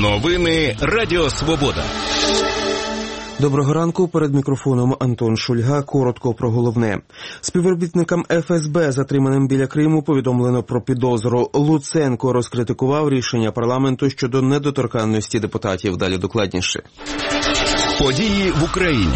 Новини Радіо Свобода. Доброго ранку. Перед мікрофоном Антон Шульга. Коротко про головне. Співробітникам ФСБ, затриманим біля Криму, повідомлено про підозру. Луценко розкритикував рішення парламенту щодо недоторканності депутатів. Далі докладніше. Події в Україні.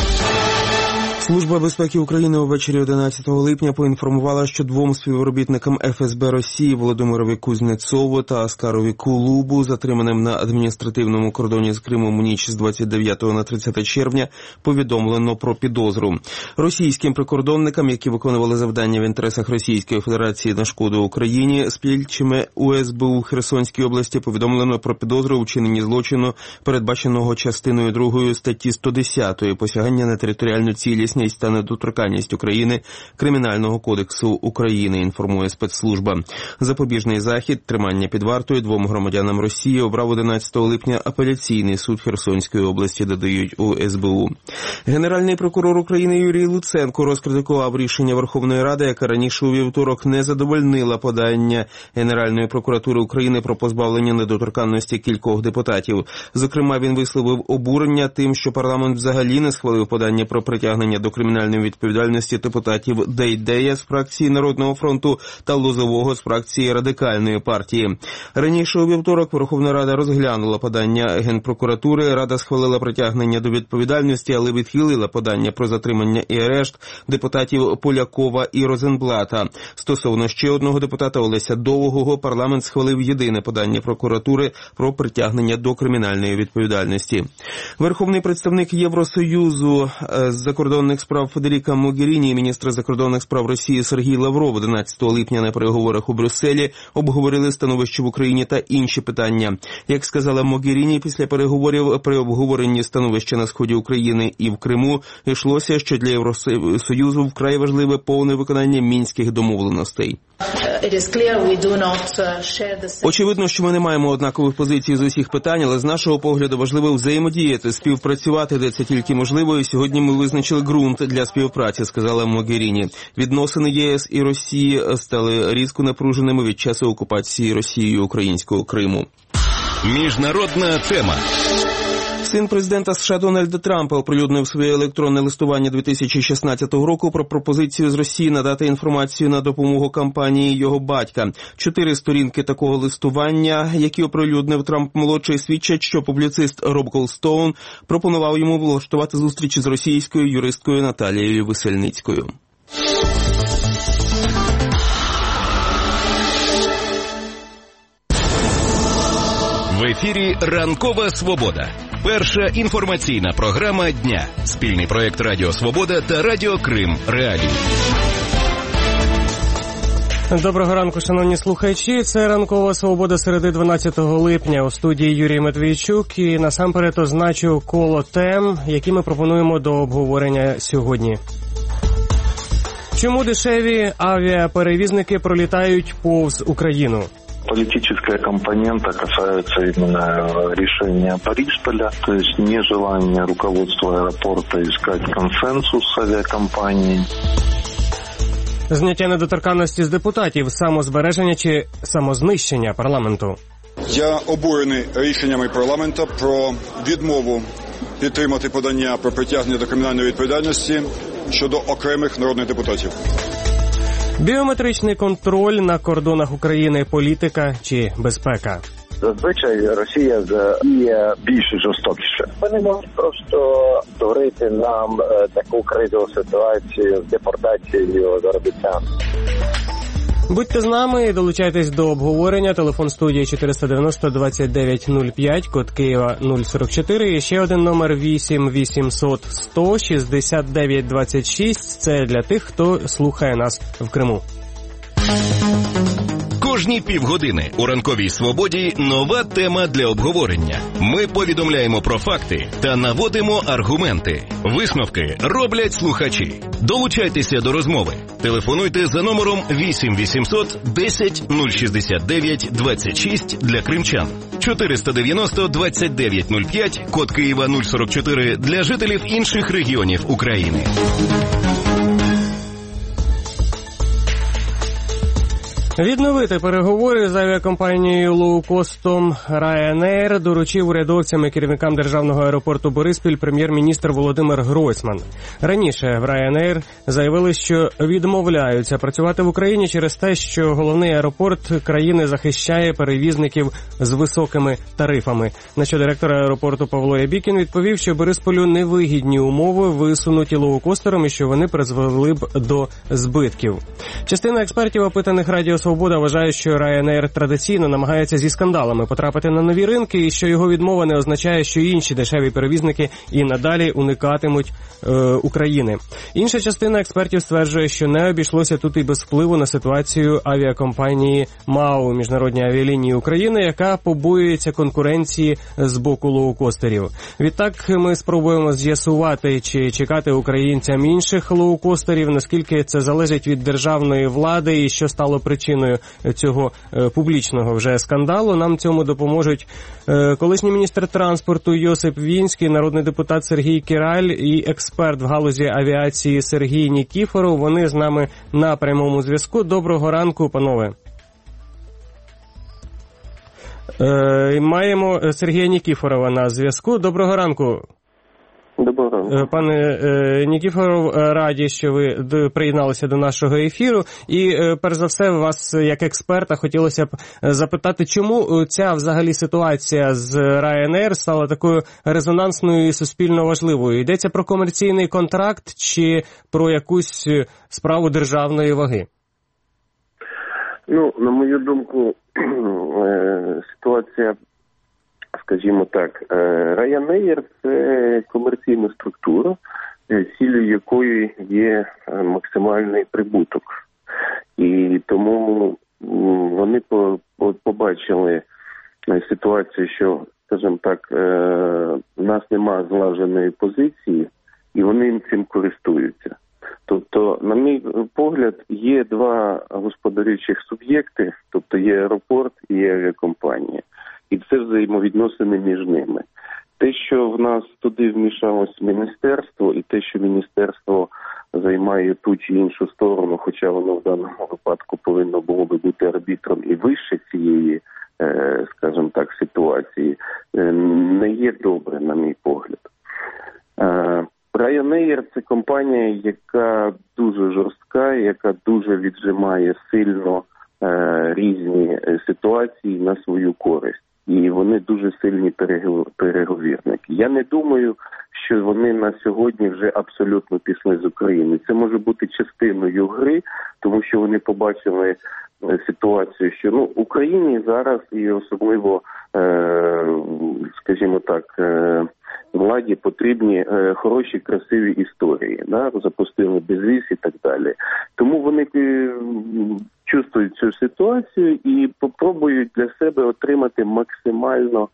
Служба безпеки України увечері 11 липня поінформувала, що двом співробітникам ФСБ Росії Володимирові Кузнєцову та Аскарові Кулубу, затриманим на адміністративному кордоні з Кримом у ніч з 29 на 30 червня, повідомлено про підозру. Російським прикордонникам, які виконували завдання в інтересах Російської Федерації на шкоду Україні, спільчими УСБУ Херсонській області, повідомлено про підозру у вчиненні злочину, передбаченого частиною 2 статті 110 «Посягання на територіальну цілісність та недоторканність України Кримінального кодексу України», інформує спецслужба. Запобіжний захід, тримання під вартою двом громадянам Росії обрав 11 липня апеляційний суд Херсонської області, додають у СБУ. Генеральний прокурор України Юрій Луценко розкритикував рішення Верховної Ради, яка раніше у вівторок не задовольнила подання Генеральної прокуратури України про позбавлення недоторканності кількох депутатів. Зокрема, він висловив обурення тим, що парламент взагалі не схвалив подання про притягнення до кримінальної відповідальності депутатів Дейдея з фракції Народного фронту та Лозового з фракції Радикальної партії. Раніше у вівторок Верховна Рада розглянула подання Генпрокуратури. Рада схвалила притягнення до відповідальності, але відхилила подання про затримання і арешт депутатів Полякова і Розенблата. Стосовно ще одного депутата Олеся Довгого, парламент схвалив єдине подання прокуратури про притягнення до кримінальної відповідальності. Верховний представник Євросоюзу з закордонних справ Федеріка Могеріні і міністр закордонних справ Росії Сергій Лавров 11 липня на переговорах у Брюсселі обговорили становище в Україні та інші питання. Як сказала Могеріні, після переговорів при обговоренні становища на сході України і в Криму йшлося, що для Євросоюзу вкрай важливе повне виконання мінських домовленостей. Очевидно, що ми не маємо однакових позицій з усіх питань, але з нашого погляду важливо взаємодіяти, співпрацювати, де це тільки можливо, і сьогодні ми визначили ґрунт для співпраці, сказала Могеріні. Відносини ЄС і Росії стали різко напруженими від часу окупації Росією українського Криму. Міжнародна тема. Син президента США Дональда Трампа оприлюднив своє електронне листування 2016 року про пропозицію з Росії надати інформацію на допомогу кампанії його батька. 4 сторінки такого листування, які оприлюднив Трамп-молодший, свідчать, що публіцист Роб Голстоун пропонував йому влаштувати зустрічі з російською юристкою Наталією Весельницькою. В ефірі «Ранкова Свобода». Перша інформаційна програма дня. Спільний проєкт Радіо Свобода та Радіо Крим Реалії. Доброго ранку, шановні слухачі. Це «Ранкова Свобода» середи 12 липня. У студії Юрій Матвійчук. І насамперед означу коло тем, які ми пропонуємо до обговорення сьогодні. Чому дешеві авіаперевізники пролітають повз Україну? Политическая компонента касается именно решения Борисполя, то есть нежелание руководства аэропорта искать консенсус с авиакомпанией. Зняття недоторканності з депутатів, самозбереження чи самознищення парламенту? Я обурений рішеннями парламенту про відмову підтримати подання про притягнення до кримінальної відповідальності щодо окремих народних депутатів. Біометричний контроль на кордонах України – політика чи безпека? Зазвичай Росія діє більш жорстокіше. Вони можуть просто створити нам таку кризову ситуацію з депортацією заробітчан. Будьте з нами і долучайтесь до обговорення. Телефон студії 490-29-05, код Києва 044. І ще один номер 8-800-100-69-26. Це для тих, хто слухає нас в Криму. Кожні півгодини у «Ранковій Свободі» нова тема для обговорення. Ми повідомляємо про факти та наводимо аргументи. Висновки роблять слухачі. Долучайтеся до розмови. Телефонуйте за номером 8-800-10-069-26 для кримчан. 490-29-05, код Києва 044 для жителів інших регіонів України. Відновити переговори з авіакомпанією лоукостом Ryanair доручив урядовцям і керівникам державного аеропорту Бориспіль прем'єр-міністр Володимир Гройсман. Раніше в Ryanair заявили, що відмовляються працювати в Україні через те, що головний аеропорт країни захищає перевізників з високими тарифами. На що директор аеропорту Павло Ябікін відповів, що Борисполю невигідні умови висунуті лоукостером і що вони призвели б до збитків. Частина експертів, опитаних Радіо Свобода, вважає, що Ryanair традиційно намагається зі скандалами потрапити на нові ринки і що його відмова не означає, що інші дешеві перевізники і надалі уникатимуть України. Інша частина експертів стверджує, що не обійшлося тут і без впливу на ситуацію авіакомпанії МАУ, Міжнародні авіалінії України, яка побоюється конкуренції з боку лоукостерів. Відтак ми спробуємо з'ясувати, чи чекати українцям інших лоукостерів, наскільки це залежить від державної влади і що стало причиною цього публічного вже скандалу. Нам цьому допоможуть колишній міністр транспорту Йосип Вінський, народний депутат Сергій Кіраль і експерт в галузі авіації Сергій Нікіфоров. Вони з нами на прямому зв'язку. Доброго ранку, панове. Маємо Сергія Нікіфорова на зв'язку. Доброго ранку. Доброго ранку. Пане Нікіфоров, раді, що ви приєдналися до нашого ефіру. І, перш за все, вас, як експерта, хотілося б запитати, чому ця взагалі ситуація з Ryanair стала такою резонансною і суспільно важливою? Йдеться про комерційний контракт чи про якусь справу державної ваги? Ну, на мою думку, ситуація, скажімо так, Ryanair – це комерційна структура, цілею якої є максимальний прибуток. І тому вони побачили ситуацію, що, скажімо так, у нас немає злаженої позиції, і вони цим користуються. Тобто, на мій погляд, є два господарючих суб'єкти, тобто є аеропорт і є авіакомпанія. І це взаємовідносини між ними. Те, що в нас туди вмішалось міністерство, і те, що міністерство займає ту чи іншу сторону, хоча воно в даному випадку повинно було би бути арбітром і вище цієї, скажімо так, ситуації, не є добре, на мій погляд. Ryanair – це компанія, яка дуже жорстка, яка дуже віджимає сильно різні ситуації на свою користь. І вони дуже сильні переговірники. Я не думаю, що вони на сьогодні вже абсолютно пішли з України. Це може бути частиною гри, тому що вони побачили ситуацію, що Україні зараз і особливо, скажімо так, владі потрібні хороші, красиві історії. Да? Запустили безвіз і так далі. Тому вони чувствують цю ситуацію і попробують для себе отримати максимально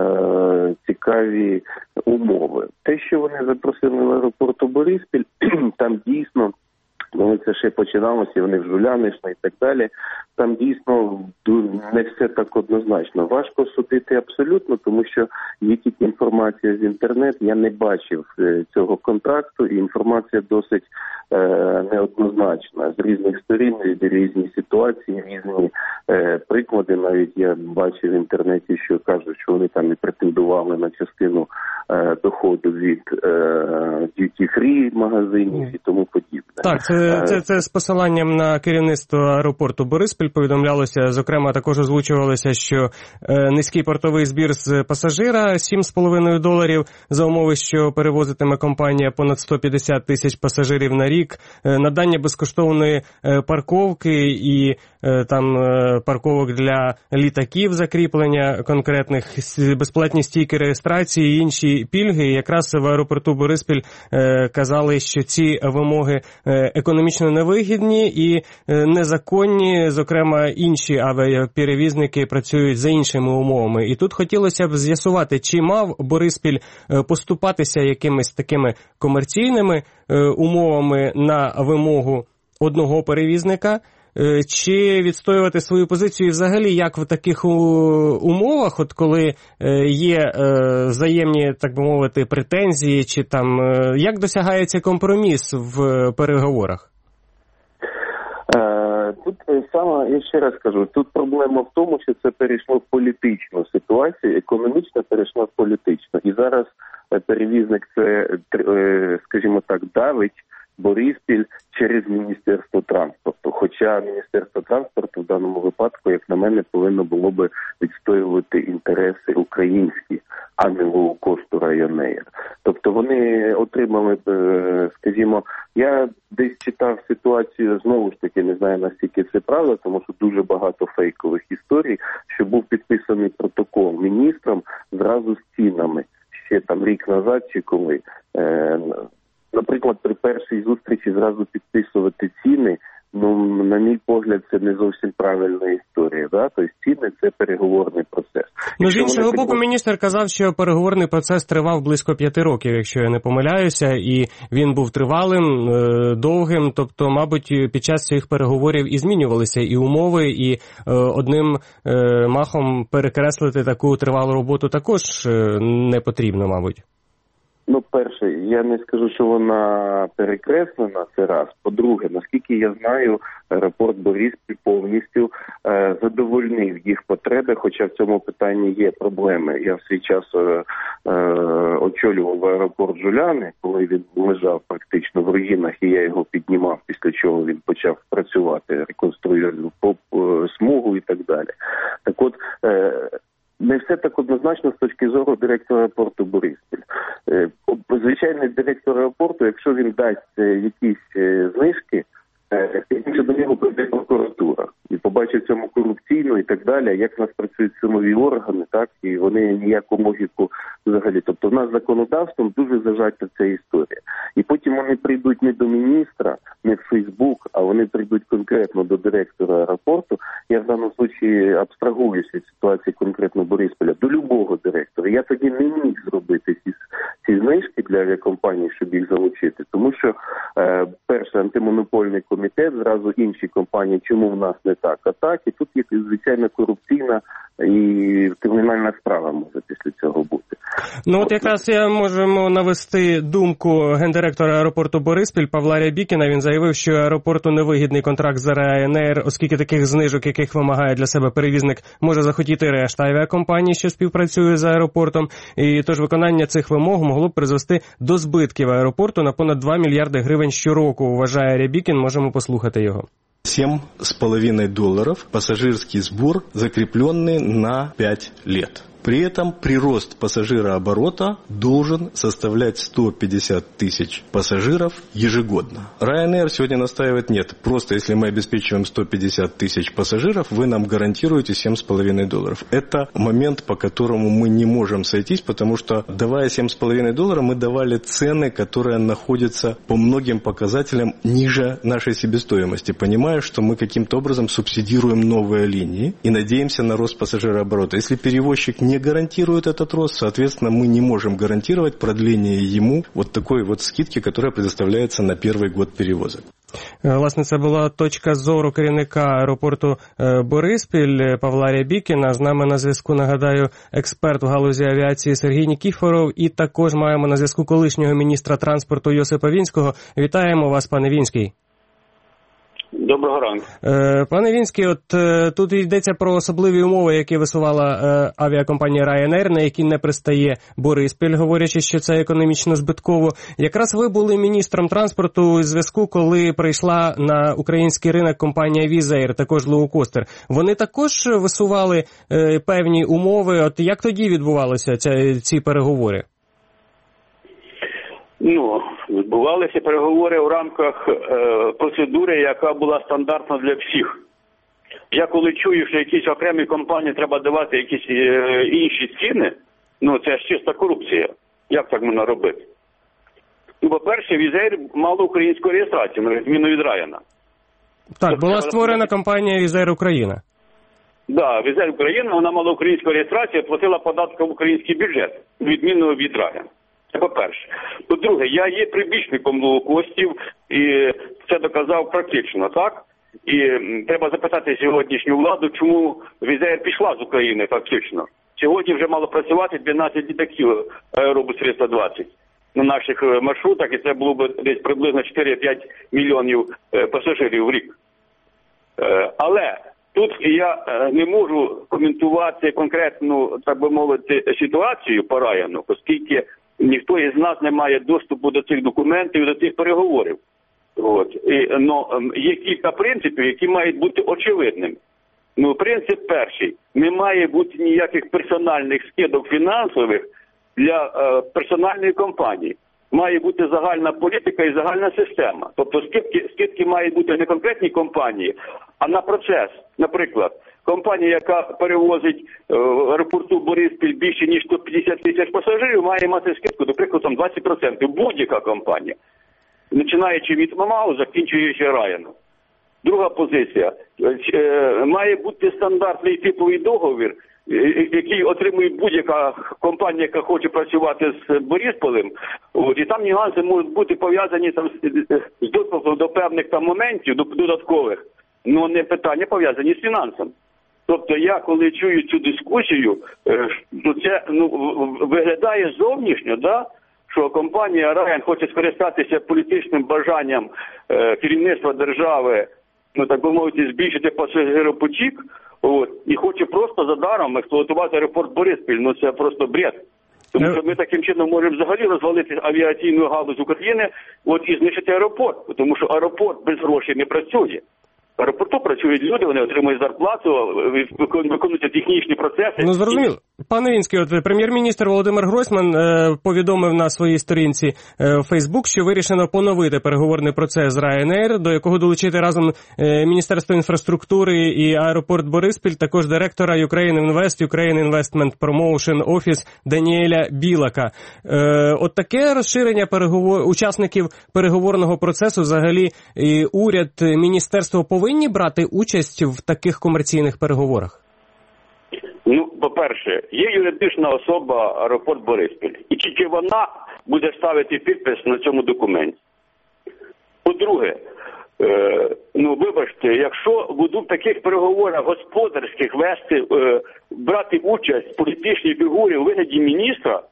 цікаві умови. Те, що вони запросили в аеропорту Бориспіль, там дійсно, коли це ще починалося, вони в Жуляни йшли і так далі, там дійсно не все так однозначно. Важко судити абсолютно, тому що є тільки інформація з інтернету, я не бачив цього контракту, і інформація досить неоднозначна. З різних сторін, різні ситуації, різні приклади. Навіть я бачив в інтернеті, що кажуть, що вони там і претендували на частину доходу від duty-free магазинів і тому подібне. Так, це з посиланням на керівництво аеропорту Бориспіль повідомлялося, зокрема також озвучувалося, що низький портовий збір з пасажира $7,5 за умови, що перевозитиме компанія понад 150 тисяч пасажирів на рік, надання безкоштовної парковки і там парковок для літаків, закріплення конкретних, безплатні стійки реєстрації і інші пільги. І якраз в аеропорту Бориспіль казали, що ці вимоги економічно невигідні і незаконні, зокрема інші авіаперевізники працюють за іншими умовами. І тут хотілося б з'ясувати, чи мав Бориспіль поступатися якимись такими комерційними умовами на вимогу одного перевізника, чи відстоювати свою позицію і взагалі, як в таких умовах, от коли є взаємні, так би мовити, претензії, чи там, як досягається компроміс в переговорах? Тут саме, я ще раз кажу, тут проблема в тому, що це перейшло в політичну ситуацію, економічно перейшло в політичну. І зараз перевізник це, скажімо так, давить Бориспіль через Міністерство транспорту. Хоча Міністерство транспорту в даному випадку, як на мене, повинно було би відстоювати інтереси українські, а не лоукосту Ryanair. Тобто вони отримали, скажімо, я десь читав ситуацію, знову ж таки, не знаю наскільки це правда, тому що дуже багато фейкових історій, що був підписаний протокол міністром зразу з цінами, ще там рік назад чи коли. Наприклад, при першій зустрічі зразу підписувати ціни, на мій погляд, це не зовсім правильна історія. Да? Тобто ціни – це переговорний процес. З іншого боку, міністр казав, що переговорний процес тривав близько 5 років, якщо я не помиляюся, і він був тривалим, довгим, тобто, мабуть, під час цих переговорів і змінювалися і умови, і одним махом перекреслити таку тривалу роботу також не потрібно, мабуть. Перше, я не скажу, що вона перекреслена, це раз. По-друге, наскільки я знаю, аеропорт Бориспіль повністю задовольнив їх потреби, хоча в цьому питанні є проблеми. Я в свій час очолював аеропорт Жуляни, коли він лежав практично в руїнах, і я його піднімав, після чого він почав працювати, реконструював смугу і так далі. Так от, не все так однозначно з точки зору директора аеропорту Бориспіль. Звичайний директор аеропорту, якщо він дасть якісь знижки, пізніше до нього прийде прокуратура і побачить цьому корупційну і так далі, як в нас працюють силові органи, так, і вони ніяку логіку взагалі. Тобто в нас законодавством дуже зажата ця історія. І потім вони прийдуть не до міністра, не в Фейсбук, а вони прийдуть конкретно до директора аеропорту. Я в даному випадку абстрагуюсь від ситуації конкретно Борисполя, до любого директора. Я тоді не міг зробити ці знижки для авіакомпанії, щоб їх залучити. Тому що, перше, антимонопольний комітет, зразу інші компанії, чому в нас не так, а так. І тут є, звичайно, корупційна і кримінальна справа може після цього бути. От якраз можемо навести думку гендиректора аеропорту Бориспіль Павла Рябікіна. Він заявив, що аеропорту невигідний контракт з Ryanair, оскільки таких знижок, яких вимагає для себе перевізник, може захотіти решта авіакомпаній, що співпрацює з аеропортом. І тож виконання цих вимог могло б призвести до збитків аеропорту на понад 2 мільярди гривень щороку, вважає Рябікін. Можемо послухати його. $7,5 пассажирский сбор, закрепленный на 5 лет. При этом прирост пассажирооборота должен составлять 150 тысяч пассажиров ежегодно. Ryanair сегодня настаивает нет. Просто если мы обеспечиваем 150 тысяч пассажиров, вы нам гарантируете $7,5. Это момент, по которому мы не можем сойтись, потому что, давая $7,5, мы давали цены, которые находятся по многим показателям ниже нашей себестоимости, понимая, что мы каким-то образом субсидируем новые линии и надеемся на рост пассажирооборота. Если перевозчик не гарантирует этот рост, соответственно, мы не можем гарантировать продление ему вот такой вот скидки, которая предоставляется на первый год перевозок. Власне, це була точка зору керівника аеропорту Бориспіль Павла Рябікіна. З нами на зв'язку, нагадаю, експерт в галузі авіації Сергій Нікіфоров, і також маємо на зв'язку колишнього міністра транспорту Йосипа Вінського. Вітаємо вас, пане Вінський. Доброго ранку. Пане Вінський, тут йдеться про особливі умови, які висувала авіакомпанія Ryanair, на які не пристає Бориспіль, говорячи, що це економічно збитково. Якраз ви були міністром транспорту у зв'язку, коли прийшла на український ринок компанія Wizz Air, також лоукостер. Вони також висували певні умови. Як тоді відбувалися ці переговори? Відбувалися переговори в рамках процедури, яка була стандартна для всіх. Я коли чую, що якісь окремі компанії треба давати якісь інші ціни, це ж чиста корупція. Як так можна робити? По-перше, Wizz Air мала українську реєстрацію, на відміну від Ryanair. Так, була створена компанія Wizz Air Україна. Так, Wizz Air Україна, вона мала українську реєстрацію, платила податки в український бюджет, відміну від Ryanair. Це по-перше. По-друге, я є прибічником лоукостів, і це доказав практично, так? І треба запитати сьогоднішню владу, чому Wizz Air пішла з України фактично. Сьогодні вже мало працювати 12 літаків Аеробус 320 на наших маршрутах, і це було б десь приблизно 4-5 мільйонів пасажирів в рік. Але тут я не можу коментувати конкретну, так би мовити, ситуацію по Райану, оскільки ніхто із нас не має доступу до цих документів, до цих переговорів. Є кілька принципів, які мають бути очевидними. Принцип перший. Не має бути ніяких персональних скидок фінансових для персональної компанії. Має бути загальна політика і загальна система. Тобто скидки мають бути не конкретній компанії, а на процес. Наприклад, компанія, яка перевозить в аеропорту Бориспіль більше ніж 150 тисяч пасажирів, має мати скидку, до прикладу, 20%. Будь-яка компанія. Починаючи від МАУ, закінчуючи Райаном. Друга позиція. Має бути стандартний типовий договір, який отримує будь-яка компанія, яка хоче працювати з Борисполем. І там нюанси можуть бути пов'язані з доступом до певних моментів, до додаткових, але не питання пов'язані з фінансом. Тобто я, коли чую цю дискусію, то це виглядає зовнішньо, що компанія Ryan хоче скористатися політичним бажанням керівництва держави, так би мовити, збільшити пасажиропотік, і хоче просто задаром експлуатувати аеропорт Бориспіль. Це просто бред. Тому що ми таким чином можемо взагалі розвалити авіаційну галузь України і знищити аеропорт. Тому що аеропорт без грошей не працює. В аеропорту працюють люди, вони отримують зарплату, виконуються технічні процеси. Зрозуміло. Пане Вінський, прем'єр-міністр Володимир Гройсман повідомив на своїй сторінці Facebook, що вирішено поновити переговорний процес з Ryanair, до якого долучити разом Міністерство інфраструктури і аеропорт Бориспіль, також директора Ukraine Invest, Ukraine Investment Promotion Office Даніеля Білака. От таке розширення учасників переговорного процесу, взагалі уряд, міністерство повинні брати участь в таких комерційних переговорах? По-перше, є юридична особа аеропорт Бориспіль. І тільки вона буде ставити підпис на цьому документі. По-друге, вибачте, якщо будуть в таких переговорах господарських брати участь політичні фігури у вигляді міністра,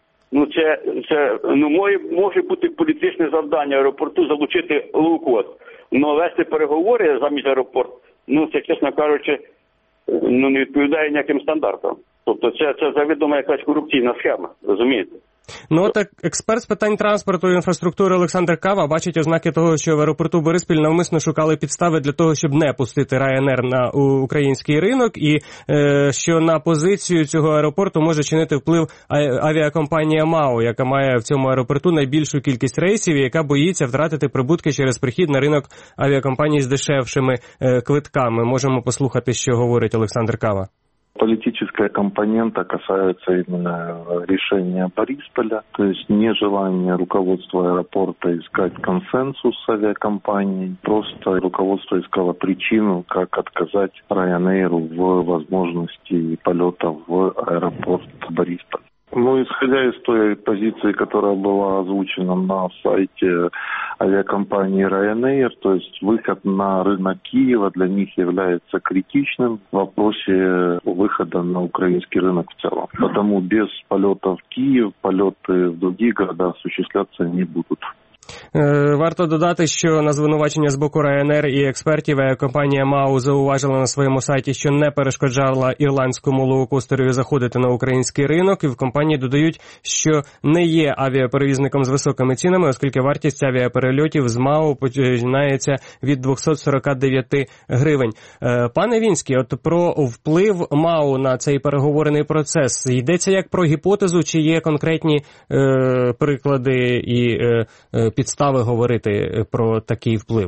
може бути політичне завдання аеропорту залучити лоукост. Но вести переговори замість аеропорту, це, чесно кажучи, не відповідає ніяким стандартам. Тобто це завідома якась корупційна схема, розумієте? Так експерт з питань транспорту і інфраструктури Олександр Кава бачить ознаки того, що в аеропорту Бориспіль навмисно шукали підстави для того, щоб не пустити Ryanair на український ринок, і що на позицію цього аеропорту може чинити вплив авіакомпанія МАУ, яка має в цьому аеропорту найбільшу кількість рейсів і яка боїться втратити прибутки через прихід на ринок авіакомпаній з дешевшими квитками. Можемо послухати, що говорить Олександр Кава. Политическая компонента касается именно решения Борисполя, то есть нежелание руководства аэропорта искать консенсус с авиакомпанией. Просто руководство искало причину, как отказать Ryanair в возможности полета в аэропорт Борисполь. Исходя из той позиции, которая была озвучена на сайте авиакомпании Ryanair, то есть выход на рынок Киева для них является критичным в вопросе выхода на украинский рынок в целом. Потому без полета в Киев полеты в другие города осуществляться не будут. Варто додати, що на звинувачення з боку Ryanair і експертів авіакомпанія МАУ зауважила на своєму сайті, що не перешкоджала ірландському лоукостерові заходити на український ринок, і в компанії додають, що не є авіаперевізником з високими цінами, оскільки вартість авіаперельотів з МАУ починається від 249 гривень. Пане Вінський, про вплив МАУ на цей переговорний процес йдеться як про гіпотезу, чи є конкретні приклади і підстави говорити про такий вплив?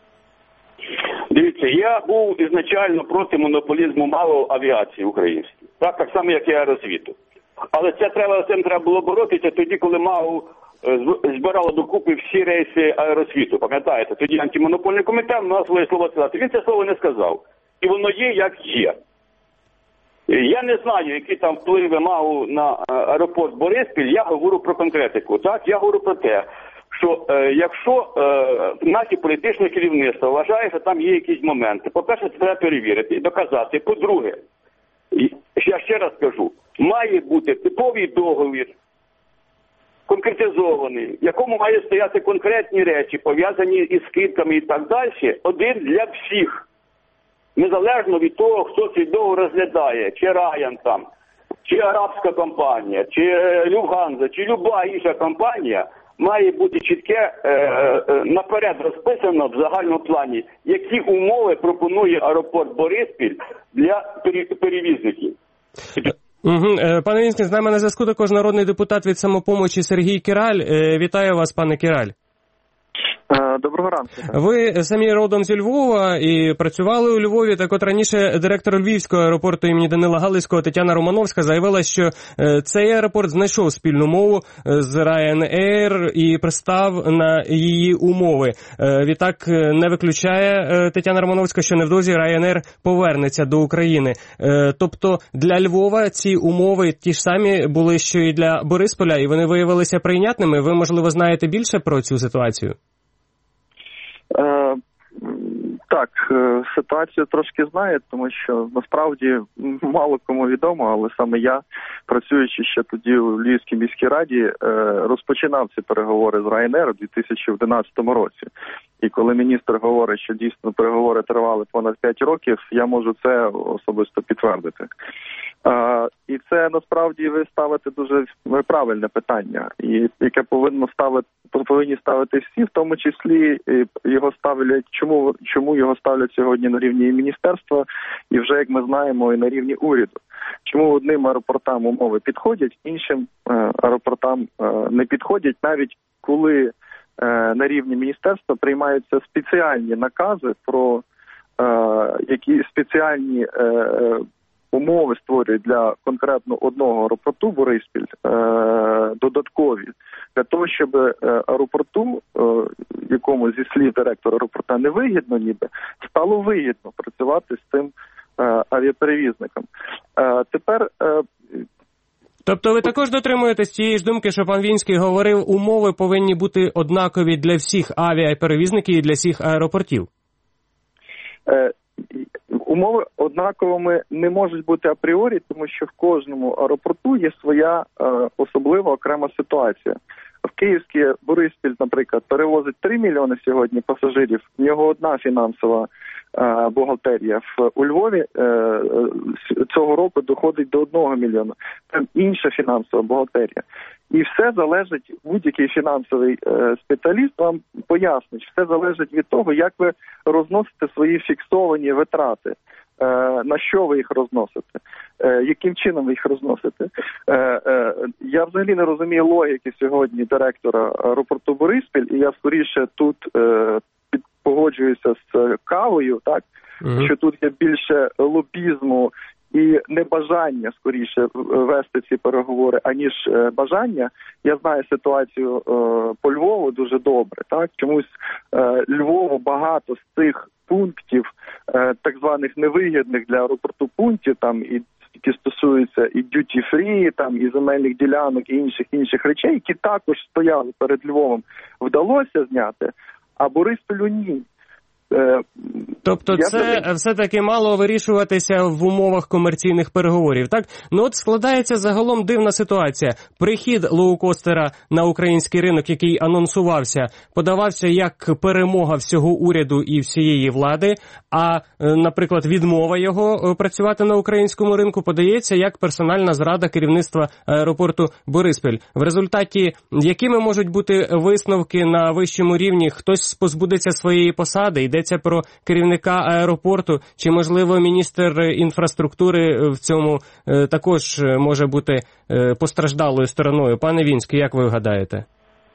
Дивіться, я був ізначально проти монополізму МАУ авіації української. Так само, як і аеросвіту. Але цим треба було боротися тоді, коли МАУ збирало докупи всі рейси аеросвіту. Пам'ятаєте? Тоді антимонопольний комітет мав своє слово сказати. Він це слово не сказав. І воно є, як є. Я не знаю, які там впливи МАУ на аеропорт Бориспіль. Я говорю про конкретику. Так, я говорю про те, що якщо наше політичне керівництво вважає, що там є якісь моменти, по-перше, це треба перевірити і доказати. По-друге, я ще раз кажу, має бути типовий договір, конкретизований, в якому має стояти конкретні речі, пов'язані із скидками і так далі, один для всіх. Незалежно від того, хто цей договор розглядає, чи Райан там, чи арабська компанія, чи Люфтганза, чи люба інша компанія, має бути чітке наперед розписано в загальному плані, які умови пропонує аеропорт Бориспіль для перевізників. Пане Вінський, з нами на зв'язку також народний депутат від «Самопомочі» Сергій Кіраль. Вітаю вас, пане Кіраль. Доброго ранку. Ви самі родом зі Львова і працювали у Львові. Так от раніше директор Львівського аеропорту імені Данила Галицького Тетяна Романовська заявила, що цей аеропорт знайшов спільну мову з Ryanair і пристав на її умови. Відтак не виключає Тетяна Романовська, що невдовзі Ryanair повернеться до України. Тобто для Львова ці умови ті ж самі були, що і для Борисполя, і вони виявилися прийнятними. Ви, можливо, знаєте більше про цю ситуацію? Так, ситуацію трошки знаю, тому що насправді мало кому відомо, але саме я, працюючи ще тоді у Львівській міській раді, розпочинав ці переговори з Ryanair у 2011 році. І коли міністр говорить, що дійсно переговори тривали понад 5 років, я можу це особисто підтвердити. І це насправді ви ставите дуже правильне питання, і яке повинні ставити всі, в тому числі його ставлять, чому його ставлять сьогодні на рівні міністерства, і вже, як ми знаємо, і на рівні уряду. Чому одним аеропортам умови підходять, іншим аеропортам не підходять, навіть коли на рівні міністерства приймаються спеціальні накази про які спеціальні умови створюють для конкретно одного аеропорту Бориспіль додаткові, для того, щоб аеропорту, якому зі слів директора аеропорта не вигідно ніби, стало вигідно працювати з цим авіаперевізником. Тепер... Тобто ви також дотримуєтесь цієї ж думки, що пан Вінський говорив, умови повинні бути однакові для всіх авіаперевізників і для всіх аеропортів? Умови однаковими не можуть бути апріорі, тому що в кожному аеропорту є своя особлива окрема ситуація. В Київський Бориспіль, наприклад, перевозить 3 мільйони сьогодні пасажирів, в нього одна фінансова бухгалтерія. У Львові цього року доходить до 1 мільйона. Там інша фінансова бухгалтерія. І все залежить, будь-який фінансовий спеціаліст вам пояснить, все залежить від того, як ви розносите свої фіксовані витрати, на що ви їх розносите, яким чином ви їх розносите. Я взагалі не розумію логіки сьогодні директора аеропорту Бориспіль, і я скоріше тут погоджуюся з Кавою, так, що тут є більше лобізму і небажання, скоріше, вести ці переговори, аніж бажання. Я знаю ситуацію по Львову дуже добре. Так? Чомусь Львову багато з цих пунктів, так званих невигідних для аеропорту пунктів, там і які стосуються і duty-free, там і земельних ділянок, і інших речей, які також стояли перед Львовом, вдалося зняти, а Бориспілю ні. Тобто це все-таки мало вирішуватися в умовах комерційних переговорів, так? Ну от складається загалом дивна ситуація. Прихід лоукостера на український ринок, який анонсувався, подавався як перемога всього уряду і всієї влади, а, наприклад, відмова його працювати на українському ринку подається як персональна зрада керівництва аеропорту Бориспіль. В результаті якими можуть бути висновки на вищому рівні? Хтось позбудеться своєї посади, йдеться про керівника аеропорту, чи, можливо, міністр інфраструктури в цьому також може бути постраждалою стороною? Пане Вінський, як ви гадаєте?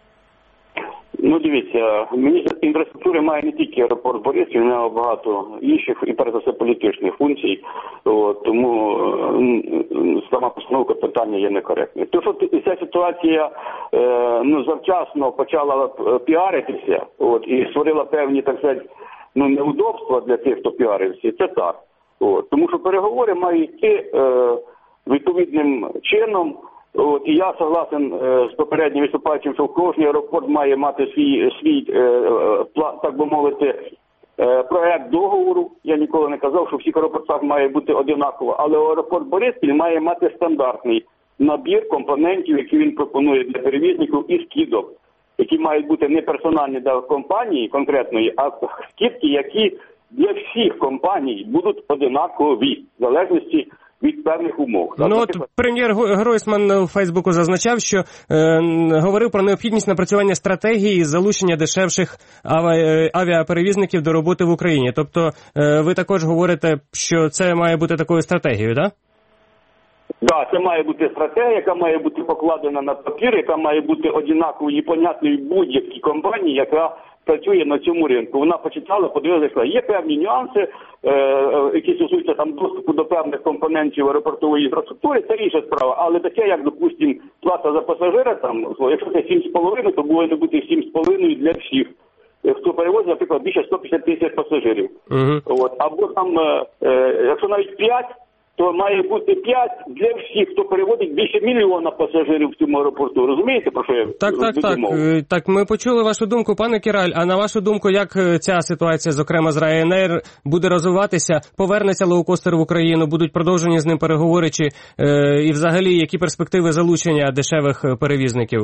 Ну, дивіться, міністр інфраструктури має не тільки аеропорт Бориспіль, він має багато інших і, перш за все, політичних функцій, тому сама постановка питання є некоректною. То, що ця ситуація завчасно почала піаритися і створила певні, так сказати, неудобства для тих, хто піарився, це так. Тому що переговори мають йти відповідним чином. І я согласен з попереднім виступаючим, що кожен аеропорт має мати свій так би мовити, проект договору. Я ніколи не казав, що в всіх аеропортах має бути одинаково, але аеропорт Бориспіль має мати стандартний набір компонентів, які він пропонує для перевізників і скидок, які мають бути не персональні для компанії конкретної, а скидки, які для всіх компаній будуть одинакові, в залежності від певних умов. От прем'єр Гройсман у Фейсбуку зазначав, що говорив про необхідність напрацювання стратегії залучення дешевших авіаперевізників до роботи в Україні. Тобто ви також говорите, що це має бути такою стратегією, так? Так, це має бути стратегія, яка має бути покладена на папір, яка має бути однаковою і понятною будь-якій компанії, яка працює на цьому ринку. Вона почитала, подивилася, є певні нюанси, які стосуються там доступу до певних компонентів аеропортової інфраструктури, це інша справа. Але таке, як, допустимо, плата за пасажира, там, якщо це 7,5, то повинно бути 7,5 для всіх. Хто перевозить, наприклад, більше 150 тисяч пасажирів. От. Або там, якщо навіть 5, то має бути 5 для всіх, хто переводить більше 1 мільйона пасажирів в цьому аеропорту. Розумієте, про що я Так. Так, ми почули вашу думку, пане Кіраль. А на вашу думку, як ця ситуація, зокрема з Ryanair, буде розвиватися? Повернеться лоукостер в Україну? Будуть продовжені з ним переговори? Чи і взагалі, які перспективи залучення дешевих перевізників?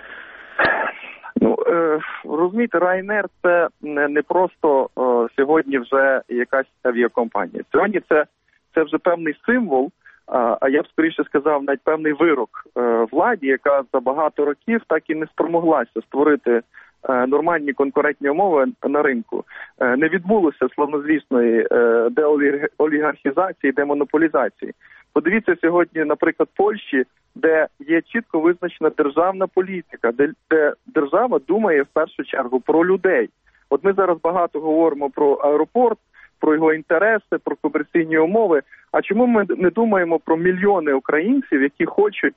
Розумієте, Ryanair – це не просто сьогодні вже якась авіакомпанія. Сьогодні це вже певний символ, а я б скоріше сказав, навіть певний вирок владі, яка за багато років так і не спромоглася створити нормальні конкурентні умови на ринку. Не відбулося славнозвісної деолігархізації, демонополізації. Подивіться сьогодні, наприклад, Польщі, де є чітко визначена державна політика, де держава думає в першу чергу про людей. От ми зараз багато говоримо про аеропорт, про його інтереси, про комерційні умови. А чому ми не думаємо про мільйони українців, які хочуть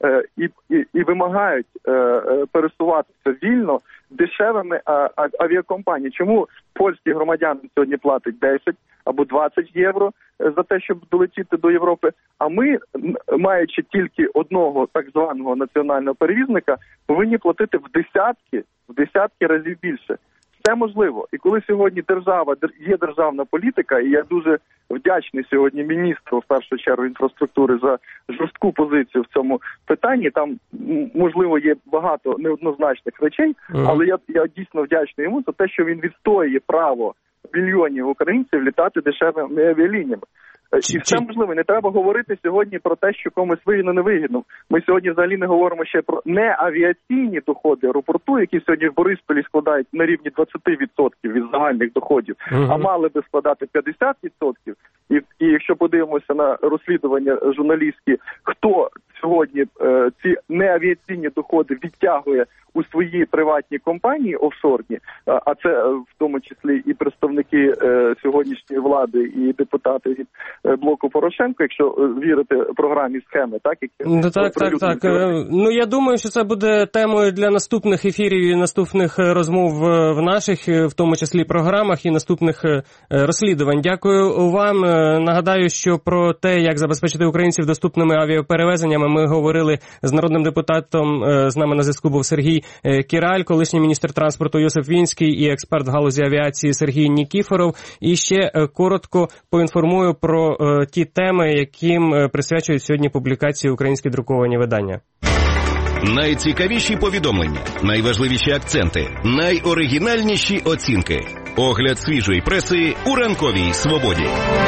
і вимагають пересуватися вільно дешевими авіакомпаніями? Чому польські громадяни сьогодні платять 10 або 20 євро за те, щоб долетіти до Європи, а ми, маючи тільки одного так званого національного перевізника, повинні платити в десятки разів більше? Це можливо. І коли сьогодні є державна політика, і я дуже вдячний сьогодні міністру, в першу чергу, інфраструктури за жорстку позицію в цьому питанні, там, можливо, є багато неоднозначних речей, але я дійсно вдячний йому за те, що він відстоює право мільйонів українців літати дешевими авіалініями. І все можливо. Не треба говорити сьогодні про те, що комусь вигідно, не вигідно. Ми сьогодні взагалі не говоримо ще про неавіаційні доходи аеропорту, які сьогодні в Борисполі складають на рівні 20% від загальних доходів, а мали би складати 50%. І якщо подивимося на розслідування журналістські, хто сьогодні ці неавіаційні доходи відтягує у свої приватні компанії офшорні, а це в тому числі і представники сьогоднішньої влади, і депутати від блоку Порошенко, якщо вірити програмі схеми, так? Так. Ну, я думаю, що це буде темою для наступних ефірів і наступних розмов в наших, в тому числі, програмах і наступних розслідувань. Дякую вам. Нагадаю, що про те, як забезпечити українців доступними авіаперевезеннями, ми говорили з народним депутатом, з нами на зв'язку був Сергій Кіраль, колишній міністр транспорту Йосип Вінський і експерт в галузі авіації Сергій Нікіфоров. І ще коротко поінформую про ті теми, яким присвячують сьогодні публікації українські друковані видання. Найцікавіші повідомлення, найважливіші акценти, найоригінальніші оцінки. Огляд свіжої преси у ранковій свободі.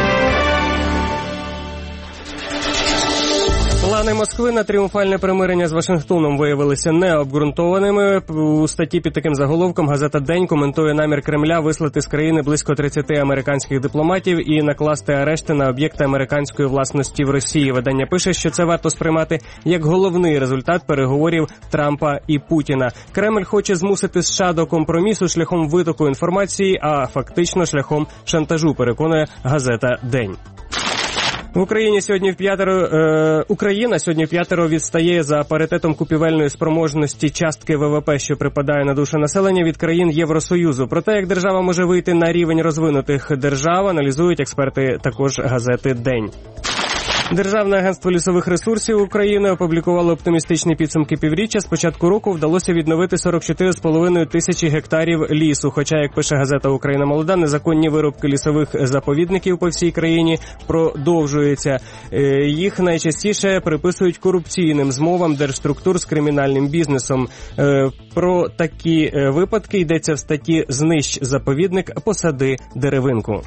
Плани Москви на тріумфальне примирення з Вашингтоном виявилися необґрунтованими. У статті під таким заголовком газета «День» коментує намір Кремля вислати з країни близько 30 американських дипломатів і накласти арешти на об'єкти американської власності в Росії. Видання пише, що це варто сприймати як головний результат переговорів Трампа і Путіна. Кремль хоче змусити США до компромісу шляхом витоку інформації, а фактично шляхом шантажу, переконує газета «День». Україна сьогодні вп'ятеро відстає за паритетом купівельної спроможності частки ВВП, що припадає на душу населення від країн Євросоюзу. Про те, як держава може вийти на рівень розвинутих держав, аналізують експерти також газети «День». Державне агентство лісових ресурсів України опублікувало оптимістичні підсумки півріччя. З початку року вдалося відновити 44,5 тисячі гектарів лісу. Хоча, як пише газета «Україна молода», незаконні вирубки лісових заповідників по всій країні продовжуються. Їх найчастіше приписують корупційним змовам держструктур з кримінальним бізнесом. Про такі випадки йдеться в статті «Знищ заповідник, посади деревинку».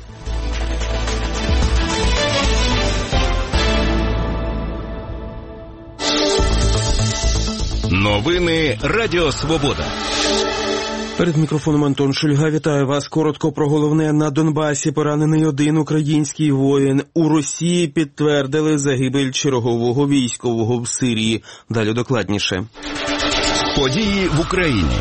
Новини Радіо Свобода. Перед мікрофоном Антон Шульга. Вітаю вас. Коротко про головне. На Донбасі поранений один український воїн. У Росії підтвердили загибель чергового військового в Сирії. Далі докладніше. Події в Україні.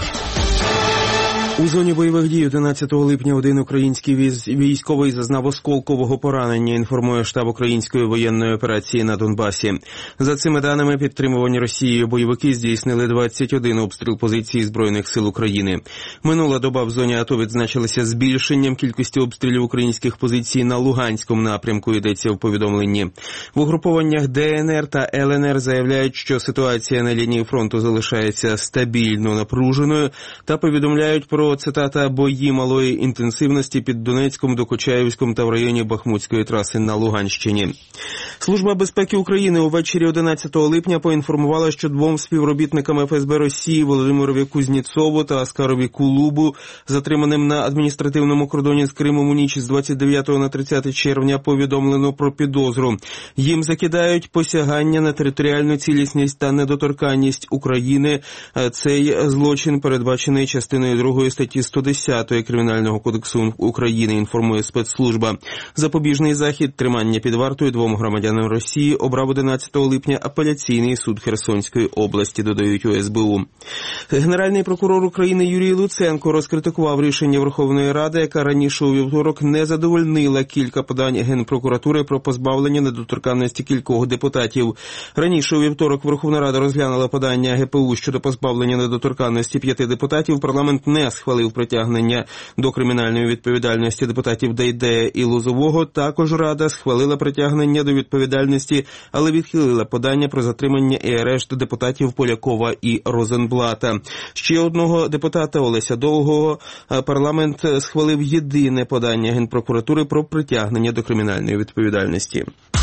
У зоні бойових дій 11 липня один український військовий зазнав осколкового поранення, інформує штаб української воєнної операції на Донбасі. За цими даними, підтримувані Росією бойовики здійснили 21 обстріл позицій Збройних сил України. Минула доба в зоні АТО відзначилася збільшенням кількості обстрілів українських позицій на Луганському напрямку, йдеться в повідомленні. В угрупованнях ДНР та ЛНР заявляють, що ситуація на лінії фронту залишається стабільно напруженою та повідомляють про, цитата, бої малої інтенсивності під Донецьком, Докучаєвськом та в районі Бахмутської траси на Луганщині. Служба безпеки України увечері 11 липня поінформувала, що двом співробітникам ФСБ Росії Володимирові Кузнєцову та Аскарові Кулубу, затриманим на адміністративному кордоні з Кримом у ніч з 29 на 30 червня, повідомлено про підозру. Їм закидають посягання на територіальну цілісність та недоторканність України. Цей злочин передбачений частиною 2 статті 110 Кримінального кодексу України, інформує спецслужба. Запобіжний захід, тримання під вартою двом громадянам Росії, обрав 11 липня апеляційний суд Херсонської області, додають у СБУ. Генеральний прокурор України Юрій Луценко розкритикував рішення Верховної Ради, яка раніше у вівторок не задовольнила кілька подань Генпрокуратури про позбавлення недоторканності кількох депутатів. Раніше у вівторок Верховна Рада розглянула подання ГПУ щодо позбавлення недоторканності 5 депутатів. Парламент не схвалив притягнення до кримінальної відповідальності депутатів Дейдея і Лозового. Також Рада схвалила притягнення до відповідальності, але відхилила подання про затримання і арешт депутатів Полякова і Розенблата. Ще одного депутата Олеся Довгого парламент схвалив єдине подання Генпрокуратури про притягнення до кримінальної відповідальності.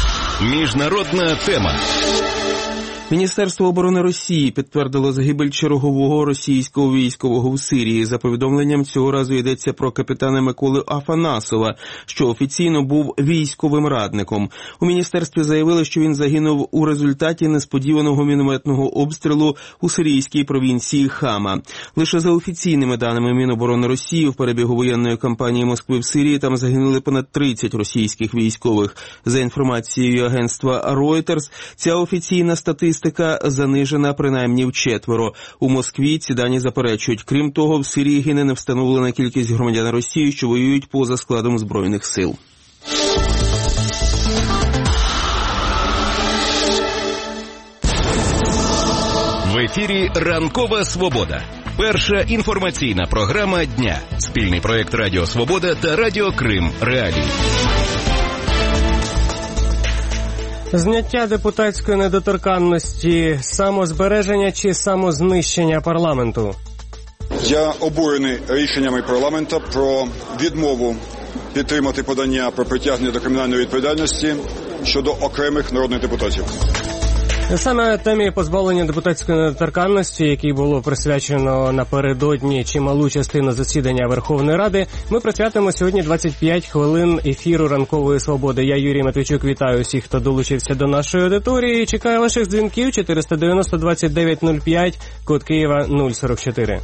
Міжнародна тема. Міністерство оборони Росії підтвердило загибель чергового російського військового в Сирії. За повідомленням, цього разу йдеться про капітана Миколи Афанасова, що офіційно був військовим радником. У міністерстві заявили, що він загинув у результаті несподіваного мінометного обстрілу у сирійській провінції Хама. Лише за офіційними даними Міноборони Росії, в перебігу воєнної кампанії Москви в Сирії там загинули понад 30 російських військових. За інформацією агентства Reuters, ця офіційна статистика занижена принаймні вчетверо. У Москві ці дані заперечують. Крім того, в Сирії гине невстановлена кількість громадян Росії, що воюють поза складом Збройних сил. В ефірі «Ранкова Свобода». Перша інформаційна програма дня. Спільний проєкт Радіо Свобода та Радіо Крим Реалії. Зняття депутатської недоторканності, самозбереження чи самознищення парламенту? Я обурений рішеннями парламенту про відмову підтримати подання про притягнення до кримінальної відповідальності щодо окремих народних депутатів. Саме темі позбавлення депутатської недоторканності, якій було присвячено напередодні чималу частину засідання Верховної Ради, ми присвятимо сьогодні 25 хвилин ефіру «Ранкової свободи». Я, Юрій Матвійчук, вітаю всіх, хто долучився до нашої аудиторії. Чекаю ваших дзвінків 490-2905, код Києва 044.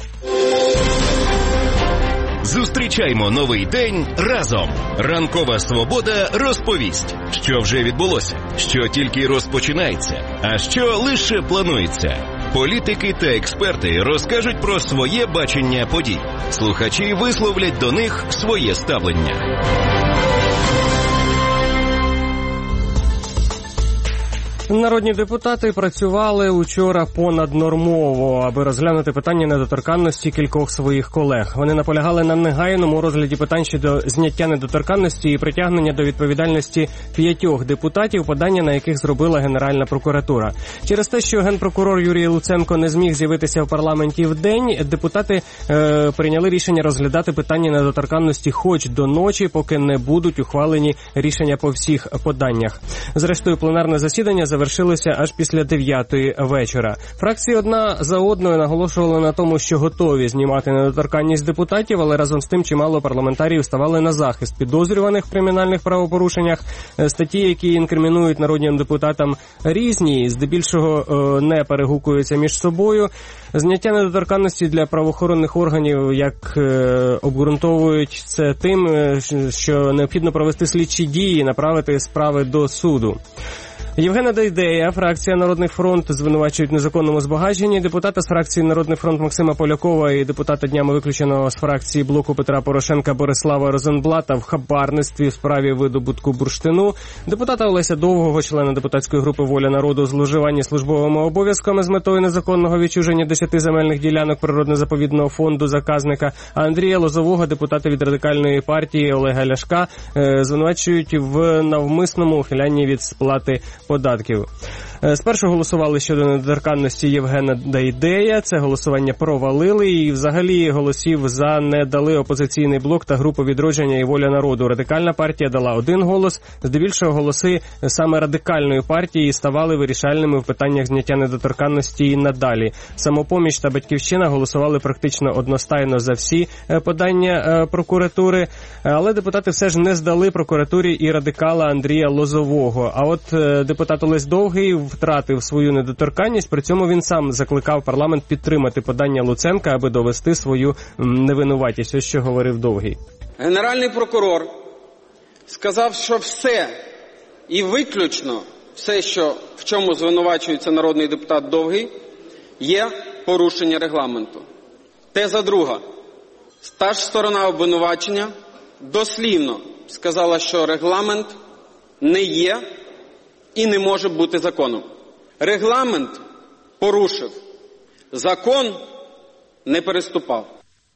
Зустрічаймо новий день разом. «Ранкова Свобода» розповість, що вже відбулося, що тільки розпочинається, а що лише планується. Політики та експерти розкажуть про своє бачення подій. Слухачі висловлять до них своє ставлення. Народні депутати працювали учора понаднормово, аби розглянути питання недоторканності кількох своїх колег. Вони наполягали на негайному розгляді питань щодо зняття недоторканності і притягнення до відповідальності 5 депутатів, подання на яких зробила Генеральна прокуратура. Через те, що генпрокурор Юрій Луценко не зміг з'явитися в парламенті вдень, депутати прийняли рішення розглядати питання недоторканності хоч до ночі, поки не будуть ухвалені рішення по всіх поданнях. Зрештою, пленарне засідання завершилося аж після 9-ї вечора. Фракції одна за одною наголошували на тому, що готові знімати недоторканність депутатів, але разом з тим чимало парламентарів ставали на захист підозрюваних в кримінальних правопорушеннях. Статті, які інкримінують народним депутатам, різні, здебільшого не перегукуються між собою. Зняття недоторканності для правоохоронних органів, як обґрунтовують це тим, що необхідно провести слідчі дії і направити справи до суду. Євгена Дейдея, фракція «Народний фронт», звинувачують в незаконному збагаченні. Депутата з фракції «Народний фронт» Максима Полякова і депутата днями виключеного з фракції «Блоку Петра Порошенка» Борислава Розенблата в хабарництві в справі видобутку бурштину. Депутата Олеся Довгого, члена депутатської групи «Воля народу», зловживання службовими обов'язками з метою незаконного відчуження 10 земельних ділянок природно-заповідного фонду заказника. А Андрія Лозового, депутата від Радикальної партії Олега Ляшка, звинувачують в навмисному ухилянні від сплати податків. Спершу голосували щодо недоторканності Євгена Дейдея. Це голосування провалили і взагалі голосів за не дали «Опозиційний блок» та група «Відродження» і «Воля народу». Радикальна партія дала 1 голос. Здебільшого голоси саме Радикальної партії ставали вирішальними в питаннях зняття недоторканності і надалі. «Самопоміч» та «Батьківщина» голосували практично одностайно за всі подання прокуратури, але депутати все ж не здали прокуратурі і радикала Андрія Лозового. А от депутат Олесь Довгий втратив свою недоторканність, при цьому він сам закликав парламент підтримати подання Луценка, аби довести свою невинуватість. Ось що говорив Довгий. Генеральний прокурор сказав, що все і виключно все, що в чому звинувачується народний депутат Довгий, є порушення регламенту. Теза друга. Та ж сторона обвинувачення дослівно сказала, що регламент не є і не може бути законом. Регламент порушив, закон не переступав.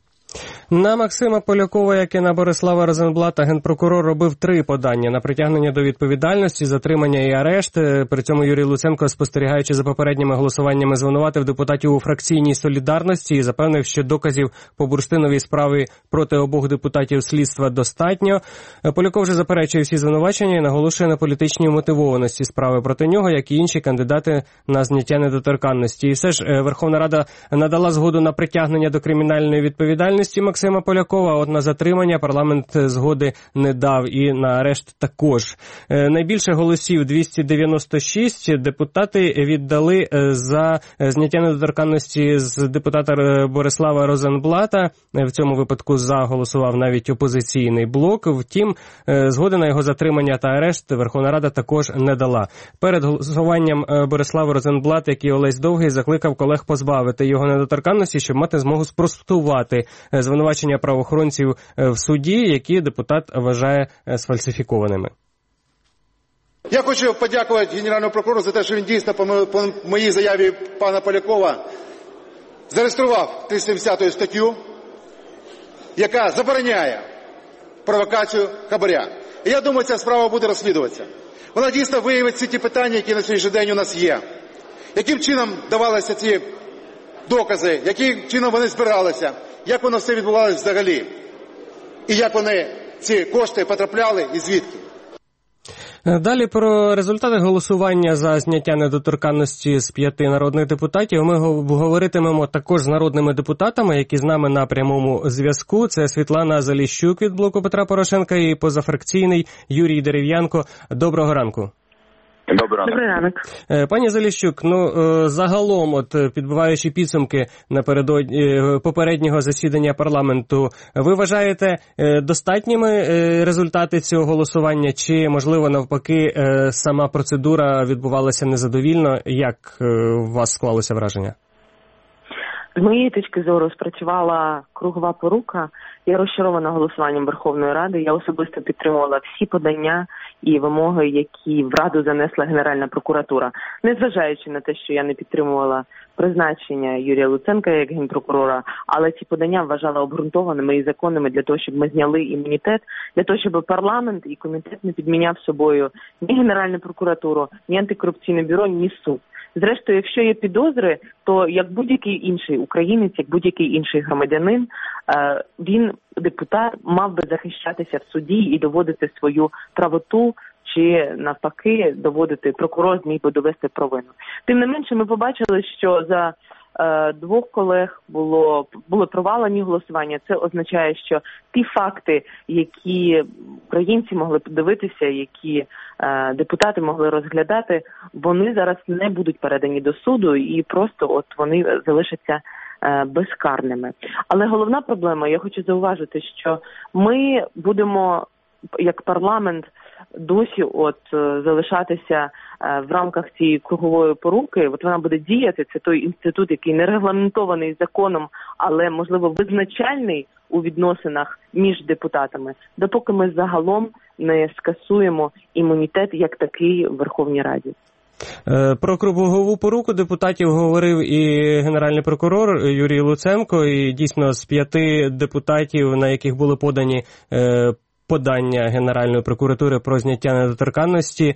На Максима Полякова, як і на Борислава Розенблата, генпрокурор робив 3 подання на притягнення до відповідальності, затримання і арешт. При цьому Юрій Луценко, спостерігаючи за попередніми голосуваннями, звинуватив депутатів у фракційній солідарності і запевнив, що доказів по бурштиновій справі проти обох депутатів слідства достатньо. Поляков же заперечує всі звинувачення і наголошує на політичній мотивованості справи проти нього, як і інші кандидати на зняття недоторканності. І все ж Верховна Рада надала згоду на притягнення до кримінальної відповідальності Максима Полякова, а от на затримання парламент згоди не дав і на арешт також. Найбільше голосів, 296, депутати віддали за зняття недоторканності з депутата Борислава Розенблата. В цьому випадку за голосував навіть опозиційний блок. Втім, згоди на його затримання та арешт Верховна Рада також не дала. Перед голосуванням Борислав Розенблат, як і Олесь Довгий, закликав колег позбавити його недоторканності, щоб мати змогу спростувати звинувачення правоохоронців в суді, які депутат вважає сфальсифікованими. Я хочу подякувати Генеральному прокурору за те, що він дійсно по моїй заяві пана Полякова зареєстрував 370 статтю, яка забороняє провокацію хабаря. І я думаю, ця справа буде розслідуватися. Вона дійсно виявить всі ті питання, які на сьогоднішній день у нас є. Яким чином давалися ці докази, яким чином вони збиралися, як воно все відбувалося взагалі, і як вони, ці кошти, потрапляли і звідки. Далі про результати голосування за зняття недоторканності з 5 народних депутатів ми говоритимемо також з народними депутатами, які з нами на прямому зв'язку. Це Світлана Заліщук від блоку Петра Порошенка і позафракційний Юрій Дерев'янко. Доброго ранку. Добрий ранок. Пані Заліщук, загалом, підбиваючи підсумки напередодні попереднього засідання парламенту, ви вважаєте достатніми результати цього голосування, чи, можливо, навпаки, сама процедура відбувалася незадовільно? Як у вас склалося враження? З моєї точки зору спрацювала кругова порука. Я розчарована голосуванням Верховної Ради. Я особисто підтримувала всі подання і вимоги, які в Раду занесла Генеральна прокуратура. Незважаючи на те, що я не підтримувала призначення Юрія Луценка як генпрокурора, але ці подання вважала обґрунтованими і законними для того, щоб ми зняли імунітет, для того, щоб парламент і комітет не підміняв собою ні Генеральну прокуратуру, ні антикорупційне бюро, ні суд. Зрештою, якщо є підозри, то як будь-який інший українець, як будь-який інший громадянин, він, депутат, мав би захищатися в суді і доводити свою правоту, чи навпаки прокурор зміг би довести провину. Тим не менше, ми побачили, що за двох колег були провалені голосування. Це означає, що ті факти, які українці могли подивитися, які депутати могли розглядати, вони зараз не будуть передані до суду і просто вони залишаться безкарними. Але головна проблема, я хочу зауважити, що ми будемо, як парламент, досі залишатися в рамках цієї кругової поруки. Вона буде діяти, це той інститут, який не регламентований законом, але, можливо, визначальний у відносинах між депутатами, допоки ми загалом не скасуємо імунітет як такий в Верховній Раді. Про кругову поруку депутатів говорив і генеральний прокурор Юрій Луценко, і дійсно з 5 депутатів, на яких були подані подання Генеральної прокуратури про зняття недоторканності,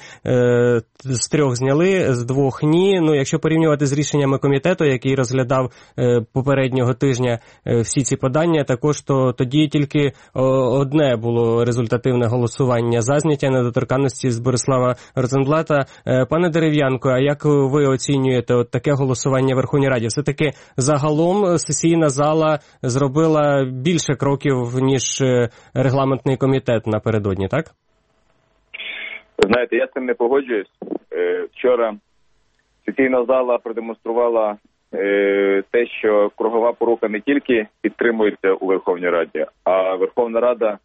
з 3 зняли, з 2 ні. Якщо порівнювати з рішеннями комітету, який розглядав попереднього тижня всі ці подання, також то тоді тільки одне було результативне голосування за зняття недоторканності з Борислава Розенблата. Пане Дерев'янко, а як ви оцінюєте таке голосування в Верховній Раді? Все-таки загалом сесійна зала зробила більше кроків, ніж регламентний комітет напередодні, так? Знаєте, я з цим не погоджуюсь. Вчора сесійна зала продемонструвала те, що кругова порука не тільки підтримується у Верховній Раді, а Верховна Рада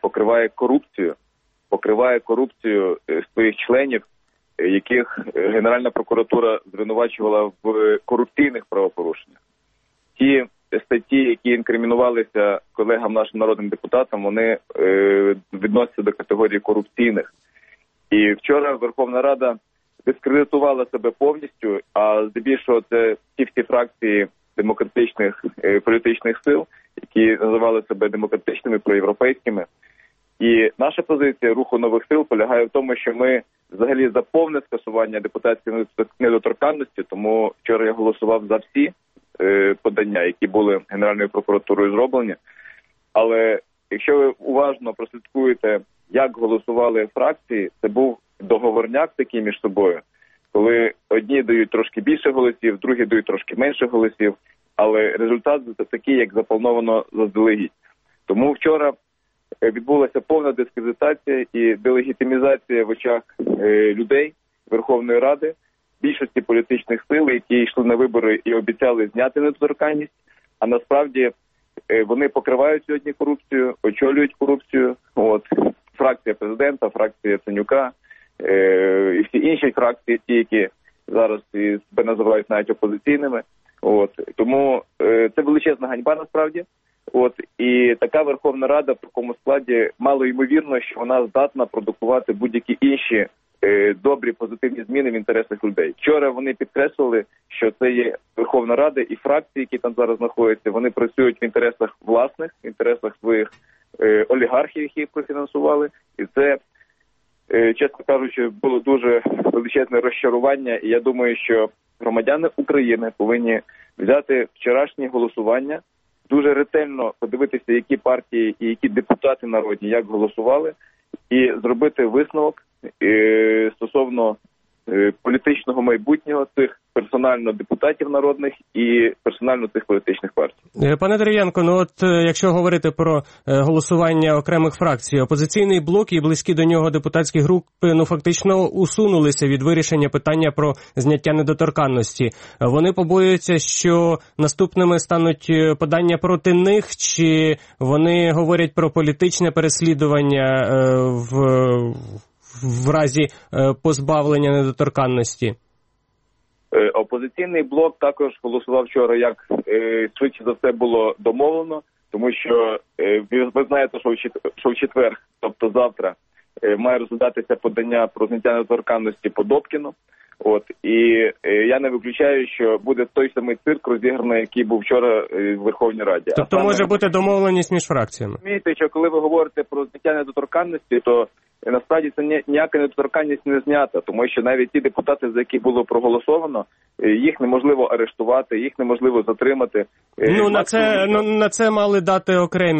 покриває корупцію своїх членів, яких Генеральна прокуратура звинувачувала в корупційних правопорушеннях. Ті статті, які інкримінувалися колегам нашим народним депутатам, вони відносяться до категорії корупційних. І вчора Верховна Рада дискредитувала себе повністю, а здебільшого це ті всі фракції демократичних політичних сил, які називали себе демократичними, проєвропейськими. І наша позиція Руху нових сил полягає в тому, що ми взагалі за повне скасування депутатської недоторканності, тому вчора я голосував за всі подання, які були Генеральною прокуратурою зроблені. Але якщо ви уважно прослідкуєте, як голосували фракції, це був договорняк такий між собою, коли одні дають трошки більше голосів, другі дають трошки менше голосів, але результат такий, як заплановано заздалегідь. Тому вчора відбулася повна дискредитація і делегітимізація в очах людей Верховної Ради, більшості політичних сил, які йшли на вибори і обіцяли зняти недоторканність, а насправді вони покривають сьогодні корупцію, очолюють корупцію. Фракція президента, фракція Яценюка і всі інші фракції, ті, які зараз себе називають навіть опозиційними. Тому це величезна ганьба насправді. І така Верховна Рада в такому складі мало ймовірно, що вона здатна продукувати будь-які інші добрі, позитивні зміни в інтересах людей. Вчора вони підкреслили, що це є Верховна Рада і фракції, які там зараз знаходяться, вони працюють в інтересах власних, в інтересах своїх олігархів, які їх профінансували. І це, чесно кажучи, було дуже величезне розчарування. І я думаю, що громадяни України повинні взяти вчорашнє голосування, дуже ретельно подивитися, які партії і які депутати народні як голосували, і зробити висновок стосовно політичного майбутнього цих персонально депутатів народних і персонально цих політичних партій. Пане Дерев'янко, якщо говорити про голосування окремих фракцій, опозиційний блок і близькі до нього депутатські групи фактично усунулися від вирішення питання про зняття недоторканності. Вони побоюються, що наступними стануть подання проти них, чи вони говорять про політичне переслідування в разі позбавлення недоторканності? Опозиційний блок також голосував вчора, як швидше за все було домовлено, тому що ви знаєте, що в четвер, тобто завтра, має розглядатися подання про зняття недоторканності по Добкіну. І я не виключаю, що буде той самий цирк розіграний, який був вчора в Верховній Раді. Тобто може бути домовленість між фракціями? Розумієте, що коли ви говорите про зняття недоторканності, то насправді це ніяка недоторканність не знята, тому що навіть ті депутати, за які було проголосовано, їх неможливо арештувати, їх неможливо затримати. На це мали дати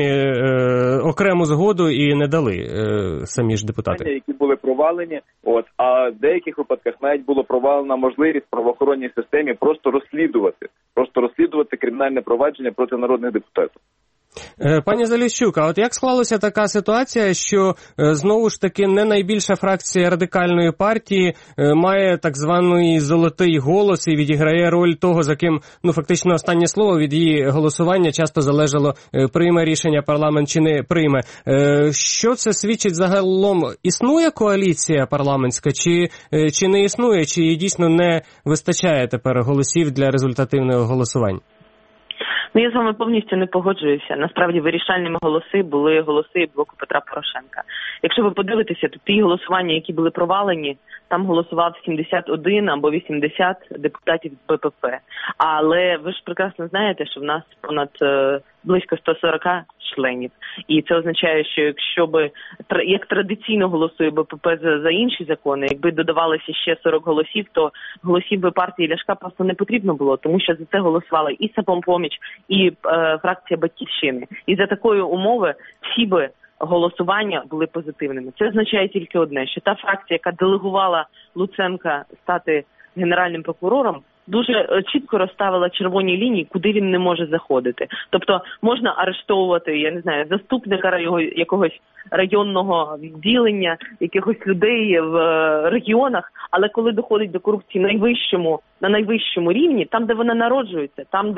окрему згоду і не дали самі ж депутати. Які були провалені, а в деяких випадках навіть було провалена можливість в правоохоронній системі просто розслідувати кримінальне провадження проти народних депутатів. Пані Заліщук, а от як склалася така ситуація, що знову ж таки не найбільша фракція Радикальної партії має так званий золотий голос і відіграє роль того, за ким, фактично останнє слово від її голосування часто залежало, прийме рішення парламент чи не прийме. Що це свідчить загалом? Існує коаліція парламентська чи не існує, чи їй дійсно не вистачає тепер голосів для результативного голосування? Я з вами повністю не погоджуюся. Насправді вирішальними були голоси блоку Петра Порошенка. Якщо ви подивитеся, то ті голосування, які були провалені, там голосував 71 або 80 депутатів з БПП. Але ви ж прекрасно знаєте, що в нас понад близько 140 членів. І це означає, що якщо би, як традиційно голосує БПП за інші закони, якби додавалося ще 40 голосів, то голосів би партії Ляшка просто не потрібно було, тому що за це голосували і «Самопоміч», і фракція «Батьківщини». І за такої умови всі би голосування були позитивними. Це означає тільки одне, що та фракція, яка делегувала Луценка стати генеральним прокурором, дуже чітко розставила червоні лінії, куди він не може заходити. Тобто можна арештовувати, заступника якогось районного відділення, якихось людей в регіонах, але коли доходить до корупції на найвищому рівні, там, де вона народжується, там,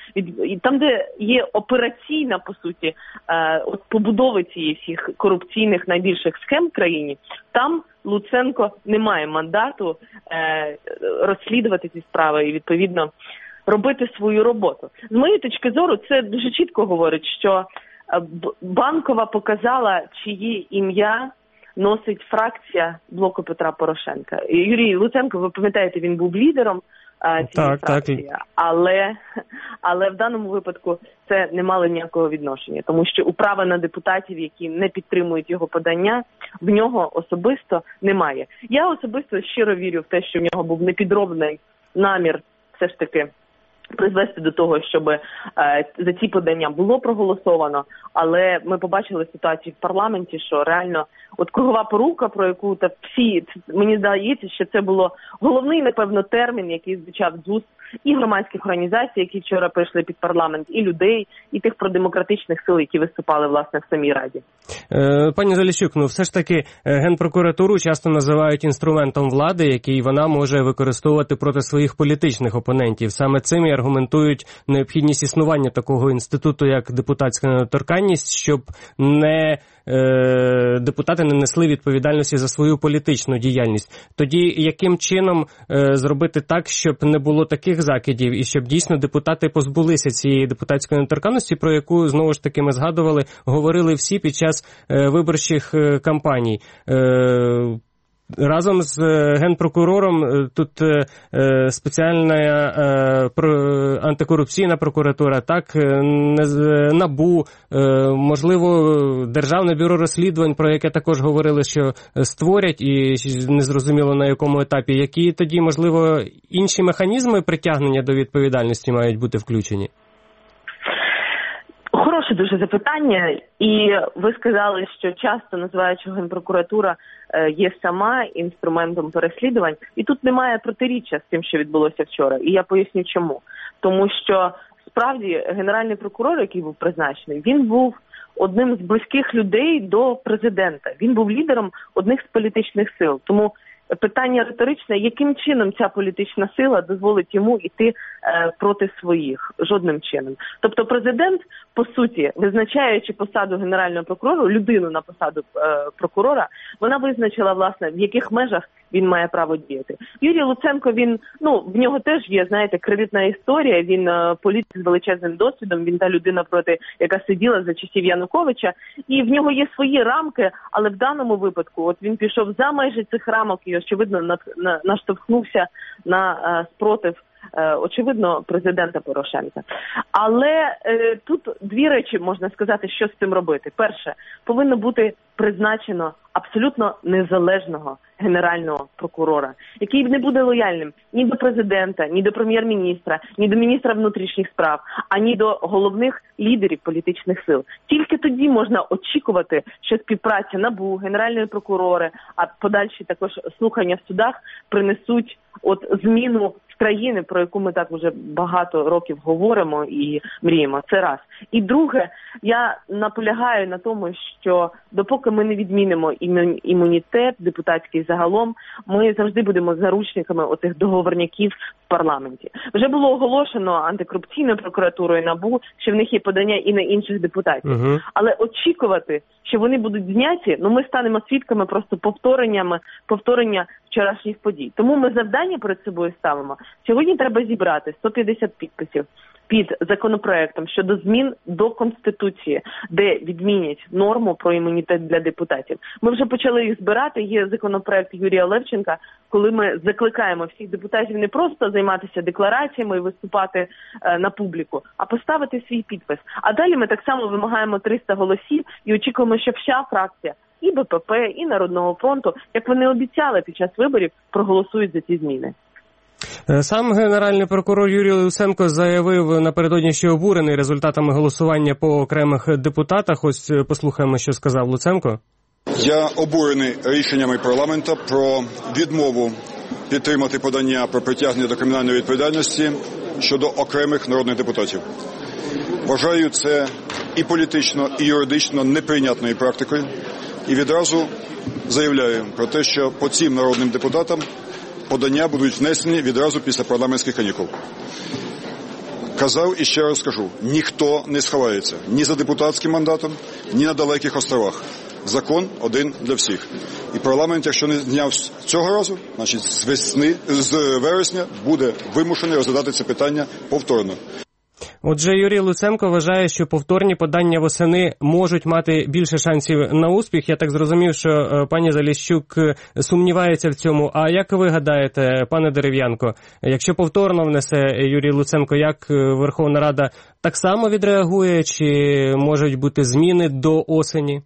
де є операційна, по суті, побудови цієї всіх корупційних найбільших схем в країні, там Луценко не має мандату розслідувати ці справи і, відповідно, робити свою роботу. З моєї точки зору, це дуже чітко говорить, що Банкова показала, чиє ім'я носить фракція блоку Петра Порошенка. Юрій Луценко, ви пам'ятаєте, він був лідером цієї фракції, але в даному випадку це не мало ніякого відношення, тому що управи на депутатів, які не підтримують його подання, в нього особисто немає. Я особисто щиро вірю в те, що в нього був непідробний намір все ж таки призвести до того, щоб за ці подання було проголосовано, але ми побачили ситуацію в парламенті, що реально кругова порука, про яку мені здається, що це було головний, напевно, термін, який звучав з уст і громадських організацій, які вчора прийшли під парламент, і людей, і тих продемократичних сил, які виступали, власне, в самій Раді. Пані Заліщук, все ж таки Генпрокуратуру часто називають інструментом влади, який вона може використовувати проти своїх політичних опонентів. Саме цим і аргументують необхідність існування такого інституту, як депутатська недоторканність, щоб депутати не несли відповідальності за свою політичну діяльність. Тоді яким чином зробити так, щоб не було таких закидів і щоб дійсно депутати позбулися цієї депутатської недоторканності, про яку, знову ж таки, ми згадували, говорили всі під час виборчих кампаній. Разом з Генпрокурором тут спеціальна антикорупційна прокуратура, НАБУ, можливо, Державне бюро розслідувань, про яке також говорили, що створять і незрозуміло на якому етапі. Які тоді, можливо, інші механізми притягнення до відповідальності мають бути включені? Хороше дуже запитання, і ви сказали, що часто називають, що Генпрокуратура є сама інструментом переслідувань, і тут немає протиріччя з тим, що відбулося вчора, і я поясню чому. Тому що, справді, генеральний прокурор, який був призначений, він був одним з близьких людей до президента, він був лідером одних з політичних сил, тому питання риторичне, яким чином ця політична сила дозволить йому йти проти своїх? Жодним чином. Тобто президент, по суті, визначаючи посаду генерального прокурора, людину на посаду прокурора, вона визначила, власне, в яких межах він має право діяти. Юрій Луценко, в нього теж є, знаєте, кредитна історія, він політик з величезним досвідом, він та людина, яка сиділа за часів Януковича, і в нього є свої рамки, але в даному випадку, от він пішов за межі цих рамок і, очевидно, наштовхнувся на спротив, очевидно, президента Порошенка. Але тут дві речі можна сказати, що з цим робити. Перше, повинно бути призначено абсолютно незалежного генерального прокурора, який не буде лояльним ні до президента, ні до прем'єр-міністра, ні до міністра внутрішніх справ, ані до головних лідерів політичних сил. Тільки тоді можна очікувати, що співпраця НАБУ, Генеральної прокурори, а подальші також слухання в судах принесуть зміну в країни, про яку ми так вже багато років говоримо і мріємо. Це раз. І друге, я наполягаю на тому, що допоки ми не відмінимо імунітет депутатський загалом, ми завжди будемо заручниками отих договорняків в парламенті. Вже було оголошено антикорупційною прокуратурою НАБУ, що в них є подання і на інших депутатів. Але очікувати, що вони будуть зняті, ми станемо свідками просто повторення вчорашніх подій. Тому ми завдання перед собою ставимо. Сьогодні треба зібрати 150 підписів під законопроектом щодо змін до Конституції, де відмінять норму про імунітет для депутатів. Ми вже почали їх збирати, є законопроект Юрія Левченка, коли ми закликаємо всіх депутатів не просто займатися деклараціями і виступати на публіку, а поставити свій підпис. А далі ми так само вимагаємо 300 голосів і очікуємо, що вся фракція і БПП, і Народного фронту, як вони обіцяли під час виборів, проголосують за ці зміни. Сам генеральний прокурор Юрій Луценко заявив напередодні, що обурений результатами голосування по окремих депутатах. Ось послухаємо, що сказав Луценко. Я обурений рішеннями парламенту про відмову підтримати подання про притягнення до кримінальної відповідальності щодо окремих народних депутатів. Вважаю це і політично, і юридично неприйнятною практикою. І відразу заявляю про те, що по цим народним депутатам подання будуть внесені відразу після парламентських канікул. Казав і ще раз скажу, ніхто не сховається ні за депутатським мандатом, ні на далеких островах. Закон один для всіх. І парламент, якщо не зняв цього разу, значить з вересня буде вимушений розглядати це питання повторно. Отже, Юрій Луценко вважає, що повторні подання восени можуть мати більше шансів на успіх. Я так зрозумів, що пані Заліщук сумнівається в цьому. А як ви гадаєте, пане Дерев'янко, якщо повторно внесе Юрій Луценко, як Верховна Рада так само відреагує, чи можуть бути зміни до осені?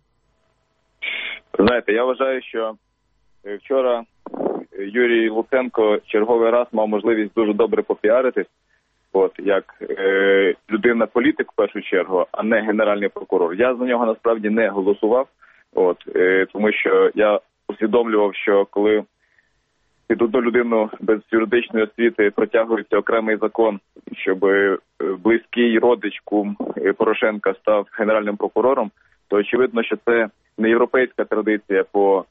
Знаєте, я вважаю, що вчора Юрій Луценко черговий раз мав можливість дуже добре попіаритись. Як людина-політик в першу чергу, а не генеральний прокурор. Я за нього насправді не голосував, тому що я усвідомлював, що коли під одну людину без юридичної освіти протягується окремий закон, щоб близький родич кум Порошенка став генеральним прокурором, то очевидно, що це не європейська традиція по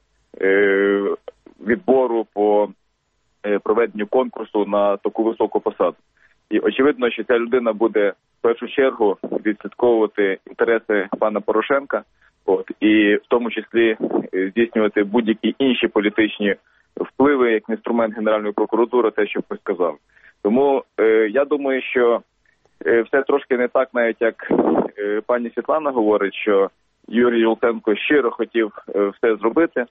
відбору, по проведенню конкурсу на таку високу посаду. І очевидно, що ця людина буде в першу чергу відслідковувати інтереси пана Порошенка, і в тому числі здійснювати будь-які інші політичні впливи як інструмент Генеральної прокуратури, те, що хтось сказав. Тому я думаю, що все трошки не так, навіть як пані Світлана говорить, що Юрій Луценко щиро хотів все зробити.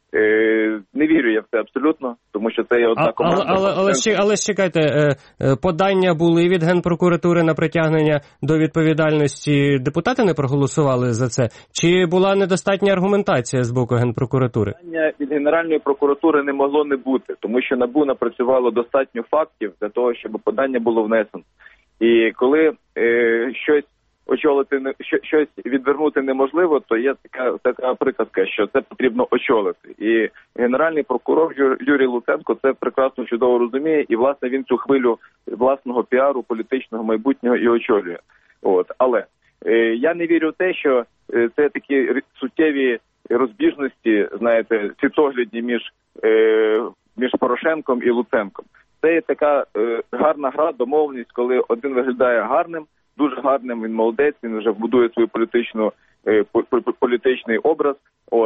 Не вірю я в це абсолютно, тому що це є одна команда. Але чекайте, подання були від Генпрокуратури на притягнення до відповідальності. Депутати не проголосували за це? Чи була недостатня аргументація з боку Генпрокуратури? Подання від Генеральної прокуратури не могло не бути, тому що НАБУ напрацювало достатньо фактів для того, щоб подання було внесено. І коли щось щось відвернути неможливо, то є така приказка, що це потрібно очолити. І генеральний прокурор Юрій Луценко це прекрасно чудово розуміє, і, власне, він цю хвилю власного піару, політичного майбутнього і очолює. Але я не вірю в те, що це такі суттєві розбіжності, знаєте, світоглядні між Порошенком і Луценком. Це є така гарна гра, домовленість, коли один виглядає гарним, дуже гарним, він молодець, він вже вбудує свою політичну політичний образ.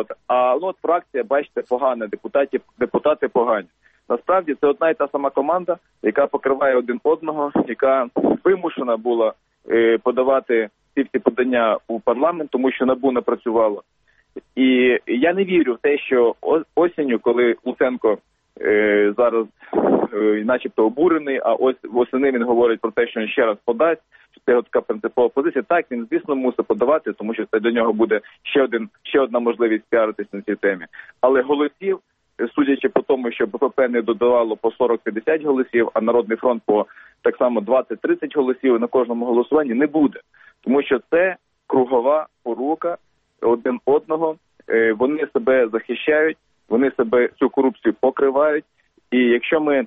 А фракція, бачите, погана, депутати погані. Насправді це одна і та сама команда, яка покриває один одного, яка вимушена була подавати ці подання у парламент, тому що НАБУ не працювало. І я не вірю в те, що осінню, коли Луценко зараз начебто обурений, а ось восени він говорить про те, що він ще раз подасть, що це така принципова позиція. Так, він, звісно, мусить подавати, тому що це для нього буде ще одна можливість піаритись на цій темі. Але голосів, судячи по тому, що БПП не додавало по 40-50 голосів, а Народний фронт по так само 20-30 голосів на кожному голосуванні, не буде. Тому що це кругова порука один одного, вони себе захищають, вони себе цю корупцію покривають. І якщо ми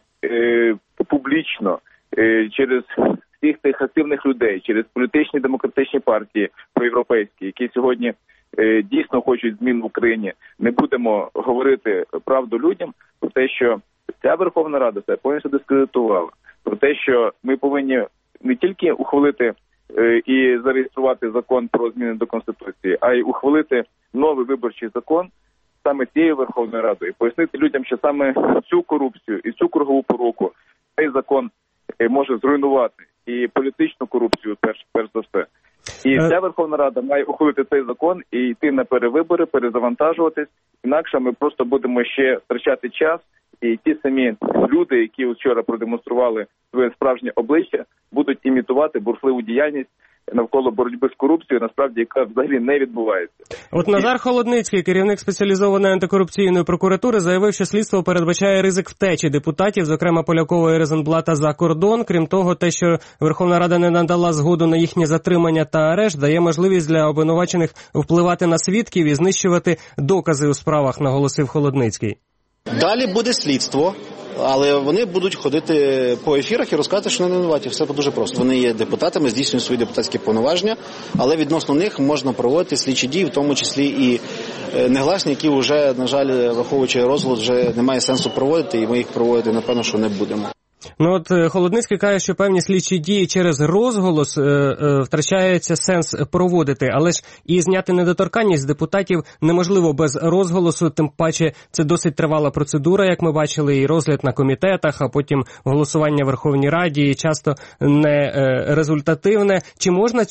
публічно через всіх тих активних людей, через політичні демократичні партії проєвропейські, які сьогодні дійсно хочуть змін в Україні, не будемо говорити правду людям про те, що ця Верховна Рада це повністю дискредитувала, про те, що ми повинні не тільки ухвалити і зареєструвати закон про зміни до Конституції, а й ухвалити новий виборчий закон саме цією Верховною Радою, і пояснити людям, що саме цю корупцію і цю кругову поруку цей закон може зруйнувати, і політичну корупцію перш за все. І ця Верховна Рада має ухвалити цей закон і йти на перевибори, перезавантажуватись, інакше ми просто будемо ще втрачати час, і ті самі люди, які вчора продемонстрували своє справжнє обличчя, будуть імітувати бурхливу діяльність навколо боротьби з корупцією, насправді, яка взагалі не відбувається. От Назар Холодницький, керівник спеціалізованої антикорупційної прокуратури, заявив, що слідство передбачає ризик втечі депутатів, зокрема Полякова і Розенблата, за кордон. Крім того, те, що Верховна Рада не надала згоду на їхнє затримання та арешт, дає можливість для обвинувачених впливати на свідків і знищувати докази у справах, наголосив Холодницький. Далі буде слідство, але вони будуть ходити по ефірах і розказати, що вони не винуваті. Все дуже просто. Вони є депутатами, здійснюють свої депутатські повноваження, але відносно них можна проводити слідчі дії, в тому числі і негласні, які вже, на жаль, враховуючи розголос, вже немає сенсу проводити, і ми їх проводити, напевно, що не будемо. Ну от Холодницький каже, що певні слідчі дії через розголос втрачається сенс проводити, але ж і зняти недоторканність з депутатів неможливо без розголосу, тим паче це досить тривала процедура, як ми бачили, і розгляд на комітетах, а потім голосування в Верховній Раді, і часто не результативне. Чи можна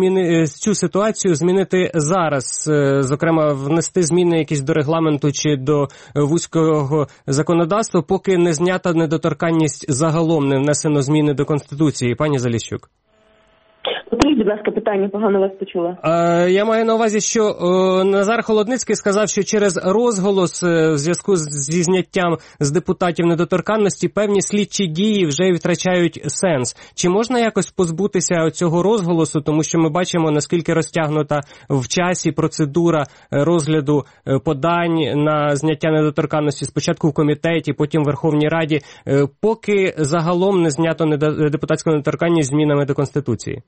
цю ситуацію змінити зараз, зокрема внести зміни якісь до регламенту чи до вузького законодавства, поки не знята недоторканність загалом, не внесено зміни до Конституції, пані Заліщук? Повторіть, будь ласка, питання, погано вас почула. Я маю на увазі, що Назар Холодницький сказав, що через розголос в зв'язку зі зняттям з депутатів недоторканності певні слідчі дії вже втрачають сенс. Чи можна якось позбутися цього розголосу, тому що ми бачимо, наскільки розтягнута в часі процедура розгляду подань на зняття недоторканності спочатку в комітеті, потім в Верховній Раді, поки загалом не знято депутатську недоторканність змінами до Конституції?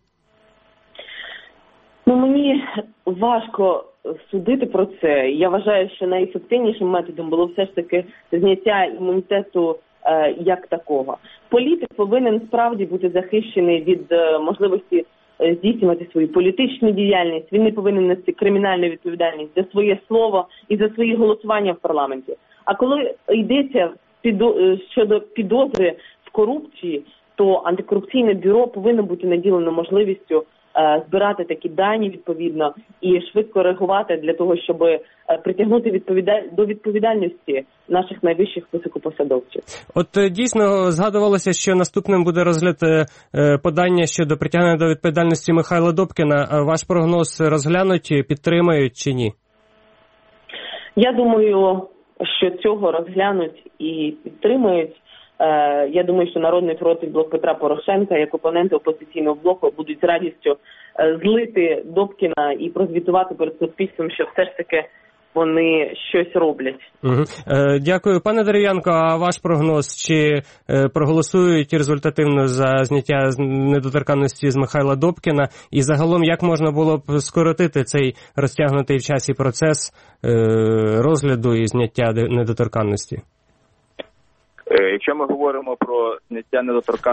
Мені важко судити про це. Я вважаю, що найефективнішим методом було все ж таки зняття імунітету як такого. Політик повинен справді бути захищений від можливості здійснювати свою політичну діяльність. Він не повинен нести кримінальну відповідальність за своє слово і за свої голосування в парламенті. А коли йдеться щодо підозри в корупції, то антикорупційне бюро повинно бути наділено можливістю збирати такі дані відповідно і швидко реагувати для того, щоб притягнути до відповідальності наших найвищих високопосадовців. От дійсно згадувалося, що наступним буде розгляд подання щодо притягнення до відповідальності Михайла Добкіна. Ваш прогноз розглянуть, підтримають чи ні? Я думаю, що цього розглянуть і підтримують. Я думаю, що Народний фронт і Блок Петра Порошенка, як опоненти опозиційного блоку, будуть з радістю злити Добкіна і прозвітувати перед суспільством, що все ж таки вони щось роблять. Дякую. Пане Дерев'янко, а ваш прогноз, чи проголосують результативно за зняття недоторканності з Михайла Добкіна? І загалом, як можна було б скоротити цей розтягнутий в часі процес розгляду і зняття недоторканності? Якщо ми говоримо про зняття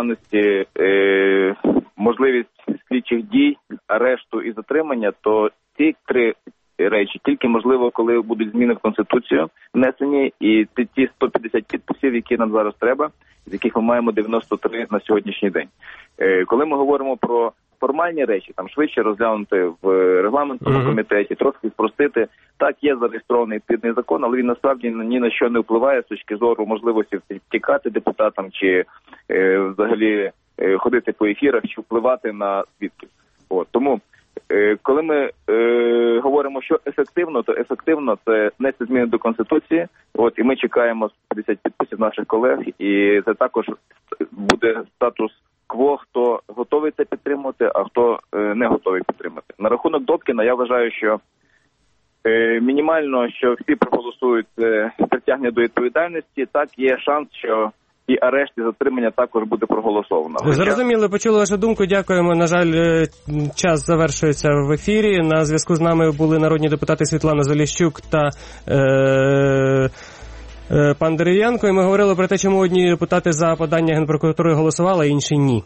недоторканності, можливість слідчих дій, арешту і затримання, то ці три речі тільки можливо, коли будуть зміни в Конституцію внесені, і ті 150 підписів, які нам зараз треба, з яких ми маємо 93 на сьогоднішній день. Коли ми говоримо про формальні речі, там швидше розглянути в регламентному комітеті, трохи спростити. Так, є зареєстрований відповідний закон, але він насправді ні на що не впливає з точки зору можливості втікати депутатам чи взагалі ходити по ефірах, чи впливати на свідків. Тому, коли ми говоримо, що ефективно, то ефективно це внести зміни до Конституції, і ми чекаємо 50 підписів наших колег, і це також буде статус-кво, хто готовий це підтримувати, а хто не готовий підтримати. На рахунок Добкіна я вважаю, що мінімально, що всі проголосують притягнення до відповідальності, так є шанс, що і арешт, і затримання також буде проголосовано. Зрозуміло, почули вашу думку, дякуємо. На жаль, час завершується в ефірі. На зв'язку з нами були народні депутати Світлана Заліщук та пан Дерев'янко, і ми говорили про те, чому одні депутати за подання Генпрокуратури голосували, а інші ні.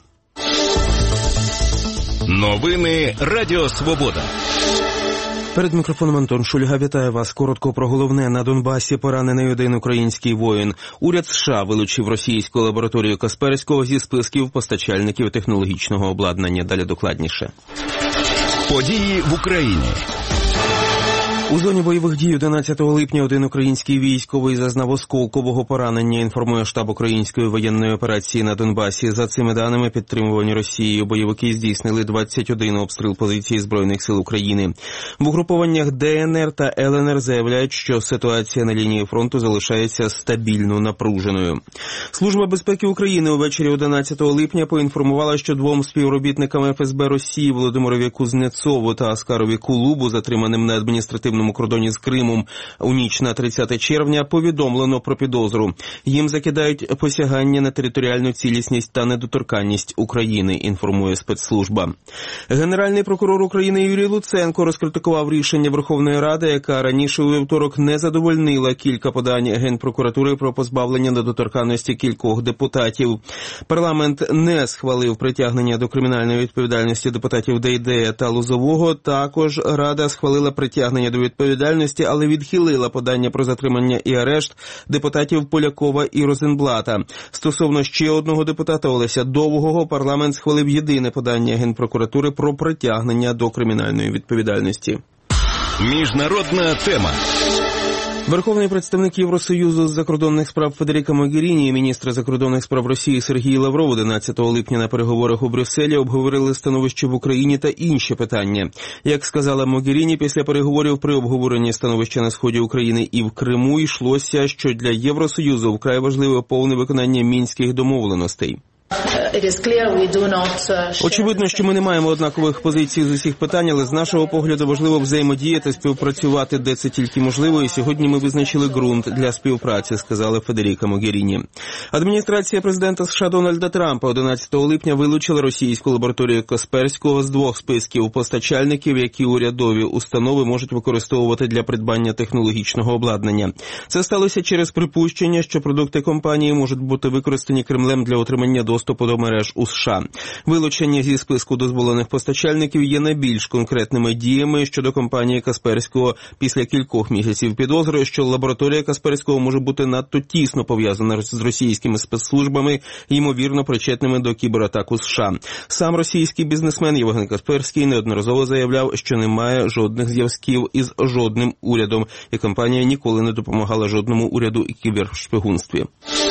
Новини Радіо Свобода. Перед мікрофоном Антон Шульга вітає вас. Коротко про головне. На Донбасі поранений один український воїн. Уряд США вилучив російську лабораторію Касперського зі списків постачальників технологічного обладнання. Далі докладніше. Події в Україні. У зоні бойових дій 11 липня один український військовий зазнав осколкового поранення, інформує штаб української воєнної операції на Донбасі. За цими даними, підтримувані Росією, бойовики здійснили 21 обстріл позицій Збройних сил України. В угрупованнях ДНР та ЛНР заявляють, що ситуація на лінії фронту залишається стабільно напруженою. Служба безпеки України увечері 11 липня поінформувала, що двом співробітникам ФСБ Росії Володимирові Кузнєцову та Аскарові Кулубу, затриманим на адміністративному кордоні з Кримом у ніч на 30 червня, повідомлено про підозру. Їм закидають посягання на територіальну цілісність та недоторканність України, інформує спецслужба. Генеральний прокурор України Юрій Луценко розкритикував рішення Верховної Ради, яка раніше у вівторок не задовольнила кілька подань Генпрокуратури про позбавлення недоторканності кількох депутатів. Парламент не схвалив притягнення до кримінальної відповідальності депутатів Дейдея та Лозового. Також Рада схвалила притягнення до відповідальності, але відхилила подання про затримання і арешт депутатів Полякова і Розенблата. Стосовно ще одного депутата Олеся Довгого, парламент схвалив єдине подання Генпрокуратури про притягнення до кримінальної відповідальності. Міжнародна тема. Верховний представник Євросоюзу з закордонних справ Федеріка Могеріні і міністр закордонних справ Росії Сергій Лавров 11 липня на переговорах у Брюсселі обговорили становище в Україні та інші питання. Як сказала Могеріні, після переговорів при обговоренні становища на сході України і в Криму йшлося, що для Євросоюзу вкрай важливе повне виконання мінських домовленостей. Очевидно, що ми не маємо однакових позицій з усіх питань, але з нашого погляду важливо взаємодіяти, співпрацювати, де це тільки можливо, і сьогодні ми визначили ґрунт для співпраці, сказала Федеріка Могеріні. Адміністрація президента США Дональда Трампа 11 липня вилучила російську лабораторію Касперського з двох списків постачальників, які урядові установи можуть використовувати для придбання технологічного обладнання. Це сталося через припущення, що продукти компанії можуть бути використані Кремлем для отримання доступу до мереж у США. Вилучення зі списку дозволених постачальників є найбільш конкретними діями щодо компанії Касперського після кількох місяців підозри, що лабораторія Касперського може бути надто тісно пов'язана з російськими спецслужбами, ймовірно причетними до кібератаку США. Сам російський бізнесмен Євген Касперський неодноразово заявляв, що не має жодних зв'язків із жодним урядом, і компанія ніколи не допомагала жодному уряду у кібершпигунстві.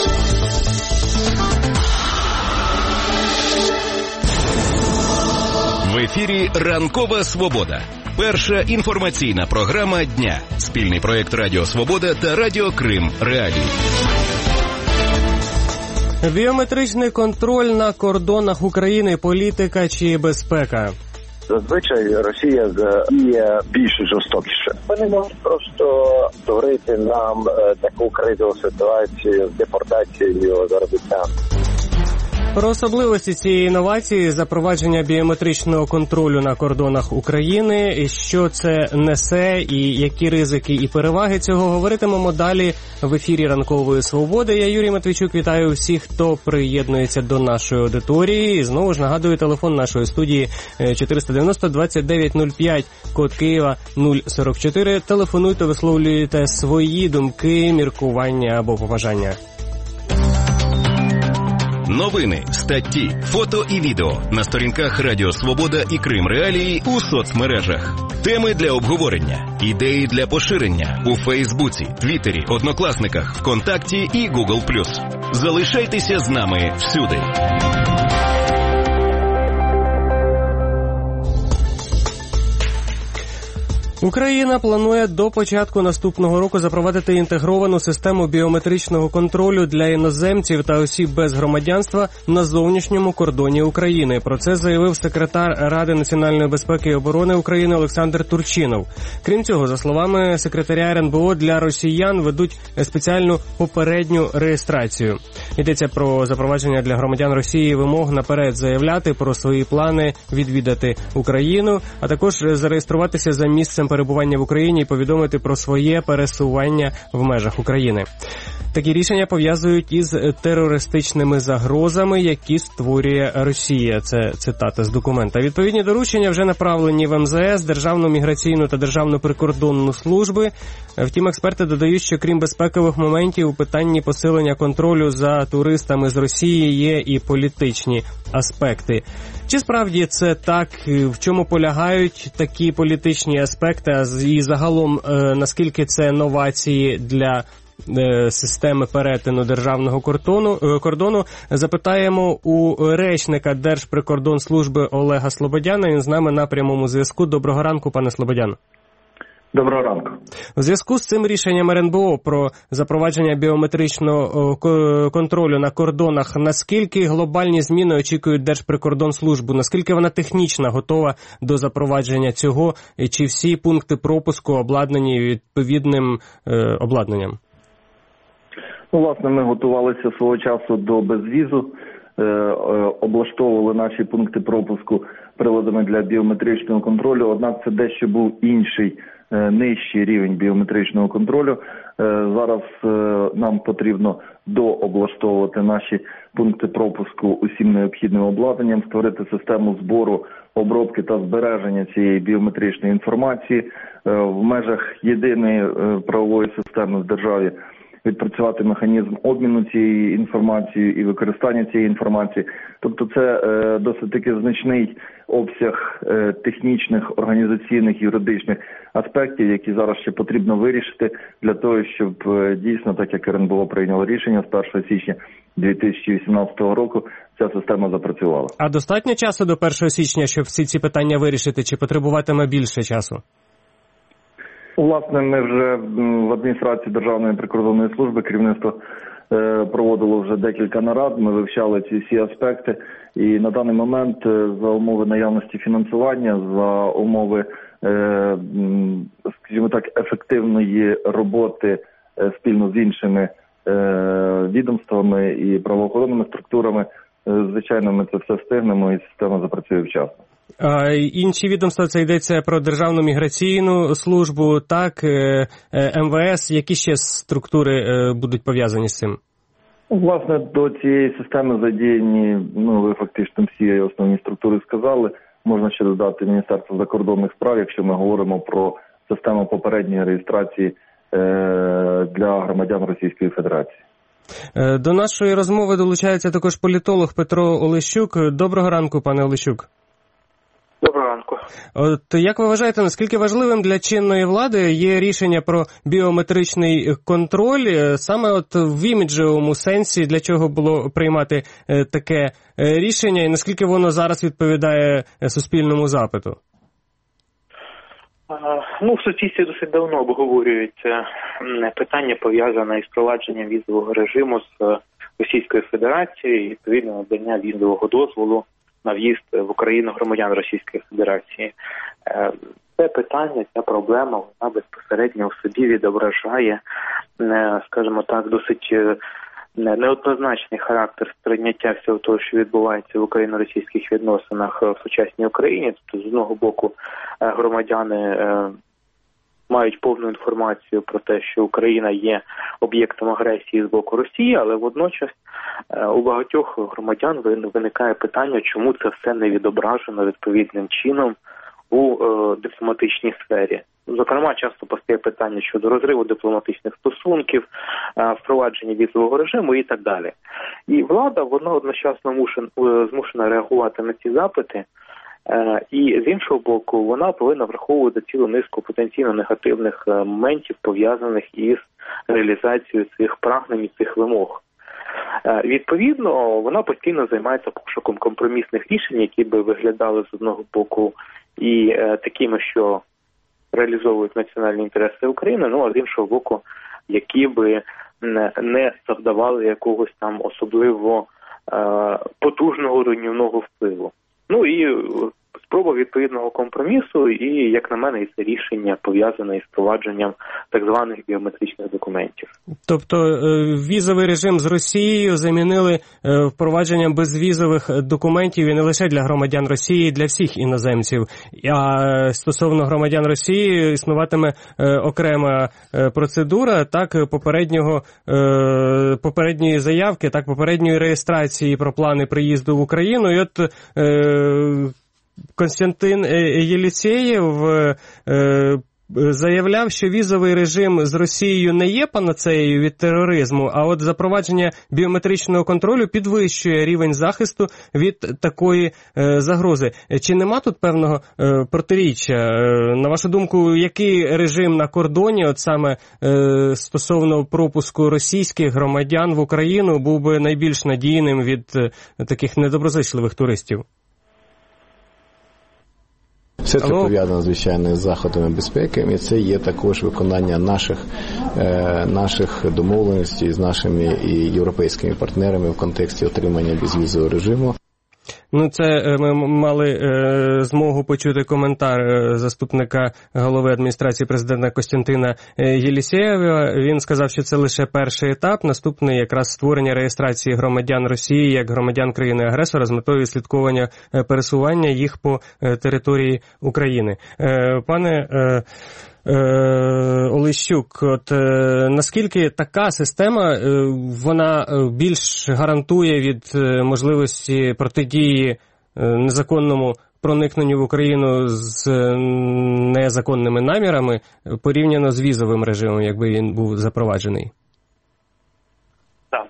В ефірі «Ранкова Свобода». Перша інформаційна програма дня. Спільний проєкт Радіо Свобода та Радіо Крим Реалії. Біометричний контроль на кордонах України. Політика чи безпека? Зазвичай Росія діє більш жорстокіше. Вони можуть просто створити нам таку кризову ситуацію з депортацією заробітчан. Про особливості цієї інновації, запровадження біометричного контролю на кордонах України, що це несе і які ризики і переваги цього, говоритимемо далі в ефірі Ранкової Свободи. Я, Юрій Матвійчук, вітаю всіх, хто приєднується до нашої аудиторії. І знову ж нагадую, телефон нашої студії 490-2905, код Києва 044. Телефонуйте, висловлюйте свої думки, міркування або побажання. Новини, статті, фото і відео на сторінках Радіо Свобода і Крим Реалії у соцмережах. Теми для обговорення, ідеї для поширення у Фейсбуці, Твіттері, Однокласниках, ВКонтакті і Google+. Залишайтеся з нами всюди. Україна планує до початку наступного року запровадити інтегровану систему біометричного контролю для іноземців та осіб без громадянства на зовнішньому кордоні України. Про це заявив секретар Ради національної безпеки і оборони України Олександр Турчинов. Крім цього, за словами секретаря РНБО, для росіян ведуть спеціальну попередню реєстрацію. Йдеться про запровадження для громадян Росії вимог наперед заявляти про свої плани відвідати Україну, а також зареєструватися за місцем перебування в Україні і повідомити про своє пересування в межах України. Такі рішення пов'язують із терористичними загрозами, які створює Росія. Це цитата з документа. Відповідні доручення вже направлені в МЗС, Державну міграційну та Державну прикордонну служби. Втім, експерти додають, що крім безпекових моментів, у питанні посилення контролю за туристами з Росії є і політичні аспекти. Чи справді це так? В чому полягають такі політичні аспекти? І загалом, наскільки це новації для системи перетину державного кордону, запитаємо у речника Держприкордонслужби Олега Слободяна. Він з нами на прямому зв'язку. Доброго ранку, пане Слободян. Доброго ранку. У зв'язку з цим рішенням РНБО про запровадження біометричного контролю на кордонах, наскільки глобальні зміни очікують Держприкордонслужбу? Наскільки вона технічно готова до запровадження цього? І чи всі пункти пропуску обладнані відповідним обладнанням? Власне, ми готувалися свого часу до безвізу, облаштовували наші пункти пропуску приладами для біометричного контролю, однак це дещо був інший, нижчий рівень біометричного контролю. Зараз нам потрібно дооблаштовувати наші пункти пропуску усім необхідним обладнанням, створити систему збору, обробки та збереження цієї біометричної інформації в межах єдиної правової системи в державі, відпрацювати механізм обміну цією інформацією і використання цієї інформації. Тобто це досить таки значний обсяг технічних, організаційних, юридичних аспектів, які зараз ще потрібно вирішити для того, щоб дійсно, так як РНБО прийняло рішення з 1 січня 2018 року, ця система запрацювала. А достатньо часу до 1 січня, щоб всі ці питання вирішити, чи потребуватиме більше часу? Власне, ми вже в адміністрації Державної прикордонної служби керівництво проводило вже декілька нарад, ми вивчали ці всі аспекти, і на даний момент за умови наявності фінансування, за умови, скажімо так, ефективної роботи спільно з іншими відомствами і правоохоронними структурами, звичайно, ми це все встигнемо і система запрацює вчасно. Інші відомства, це йдеться про Державну міграційну службу, так, МВС. Які ще структури будуть пов'язані з цим? Власне, до цієї системи задіяні, ви фактично всі основні структури сказали. Можна ще додати Міністерство закордонних справ, якщо ми говоримо про систему попередньої реєстрації для громадян Російської Федерації. До нашої розмови долучається також політолог Петро Олещук. Доброго ранку, пане Олещук. Доброго ранку. От як ви вважаєте, наскільки важливим для чинної влади є рішення про біометричний контроль, саме от в іміджевому сенсі, для чого було приймати таке рішення, і наскільки воно зараз відповідає суспільному запиту? В суспільстві досить давно обговорюється питання, пов'язане із впровадженням візового режиму з Російською Федерацією і відповідно надання візового дозволу на в'їзд в Україну громадян Російської Федерації. Це питання, ця проблема, вона безпосередньо в собі відображає, скажімо так, досить неоднозначний характер сприйняття всього того, що відбувається в україно-російських відносинах в сучасній Україні. Тобто, з одного боку, громадяни мають повну інформацію про те, що Україна є об'єктом агресії з боку Росії, але водночас у багатьох громадян виникає питання, чому це все не відображено відповідним чином у дипломатичній сфері. Зокрема, часто постає питання щодо розриву дипломатичних стосунків, впровадження візового режиму і так далі. І влада, вона одночасно змушена реагувати на ці запити, і з іншого боку, вона повинна враховувати цілу низку потенційно негативних моментів, пов'язаних із реалізацією цих прагнень і цих вимог. Відповідно, вона постійно займається пошуком компромісних рішень, які би виглядали з одного боку і такими, що реалізовують національні інтереси України, ну а з іншого боку, які би не завдавали якогось там особливо потужного руйнівного впливу. Ну і спроба відповідного компромісу і, як на мене, і це рішення пов'язане із впровадженням так званих біометричних документів. Тобто візовий режим з Росією замінили впровадженням безвізових документів і не лише для громадян Росії, і для всіх іноземців. А стосовно громадян Росії існуватиме окрема процедура, так, попередньої заявки, так, попередньої реєстрації про плани приїзду в Україну. І от Костянтин Єлісєєв заявляв, що візовий режим з Росією не є панацеєю від тероризму, а от запровадження біометричного контролю підвищує рівень захисту від такої загрози. Чи нема тут певного протиріччя? На вашу думку, який режим на кордоні, от саме стосовно пропуску російських громадян в Україну, був би найбільш надійним від таких недоброзичливих туристів? Все це пов'язано, звичайно, з заходами безпеки, і це є також виконання наших домовленостей з нашими і європейськими партнерами в контексті отримання безвізового режиму. Ну, це ми мали змогу почути коментар заступника голови адміністрації президента Костянтина Єлісєєва. Він сказав, що це лише перший етап. Наступний якраз створення реєстрації громадян Росії як громадян країни-агресора з метою відслідковування пересування їх по території України. Пане Олещук, от наскільки така система, вона більш гарантує від можливості протидії незаконному проникненню в Україну з незаконними намірами порівняно з візовим режимом, якби він був запроваджений? Так.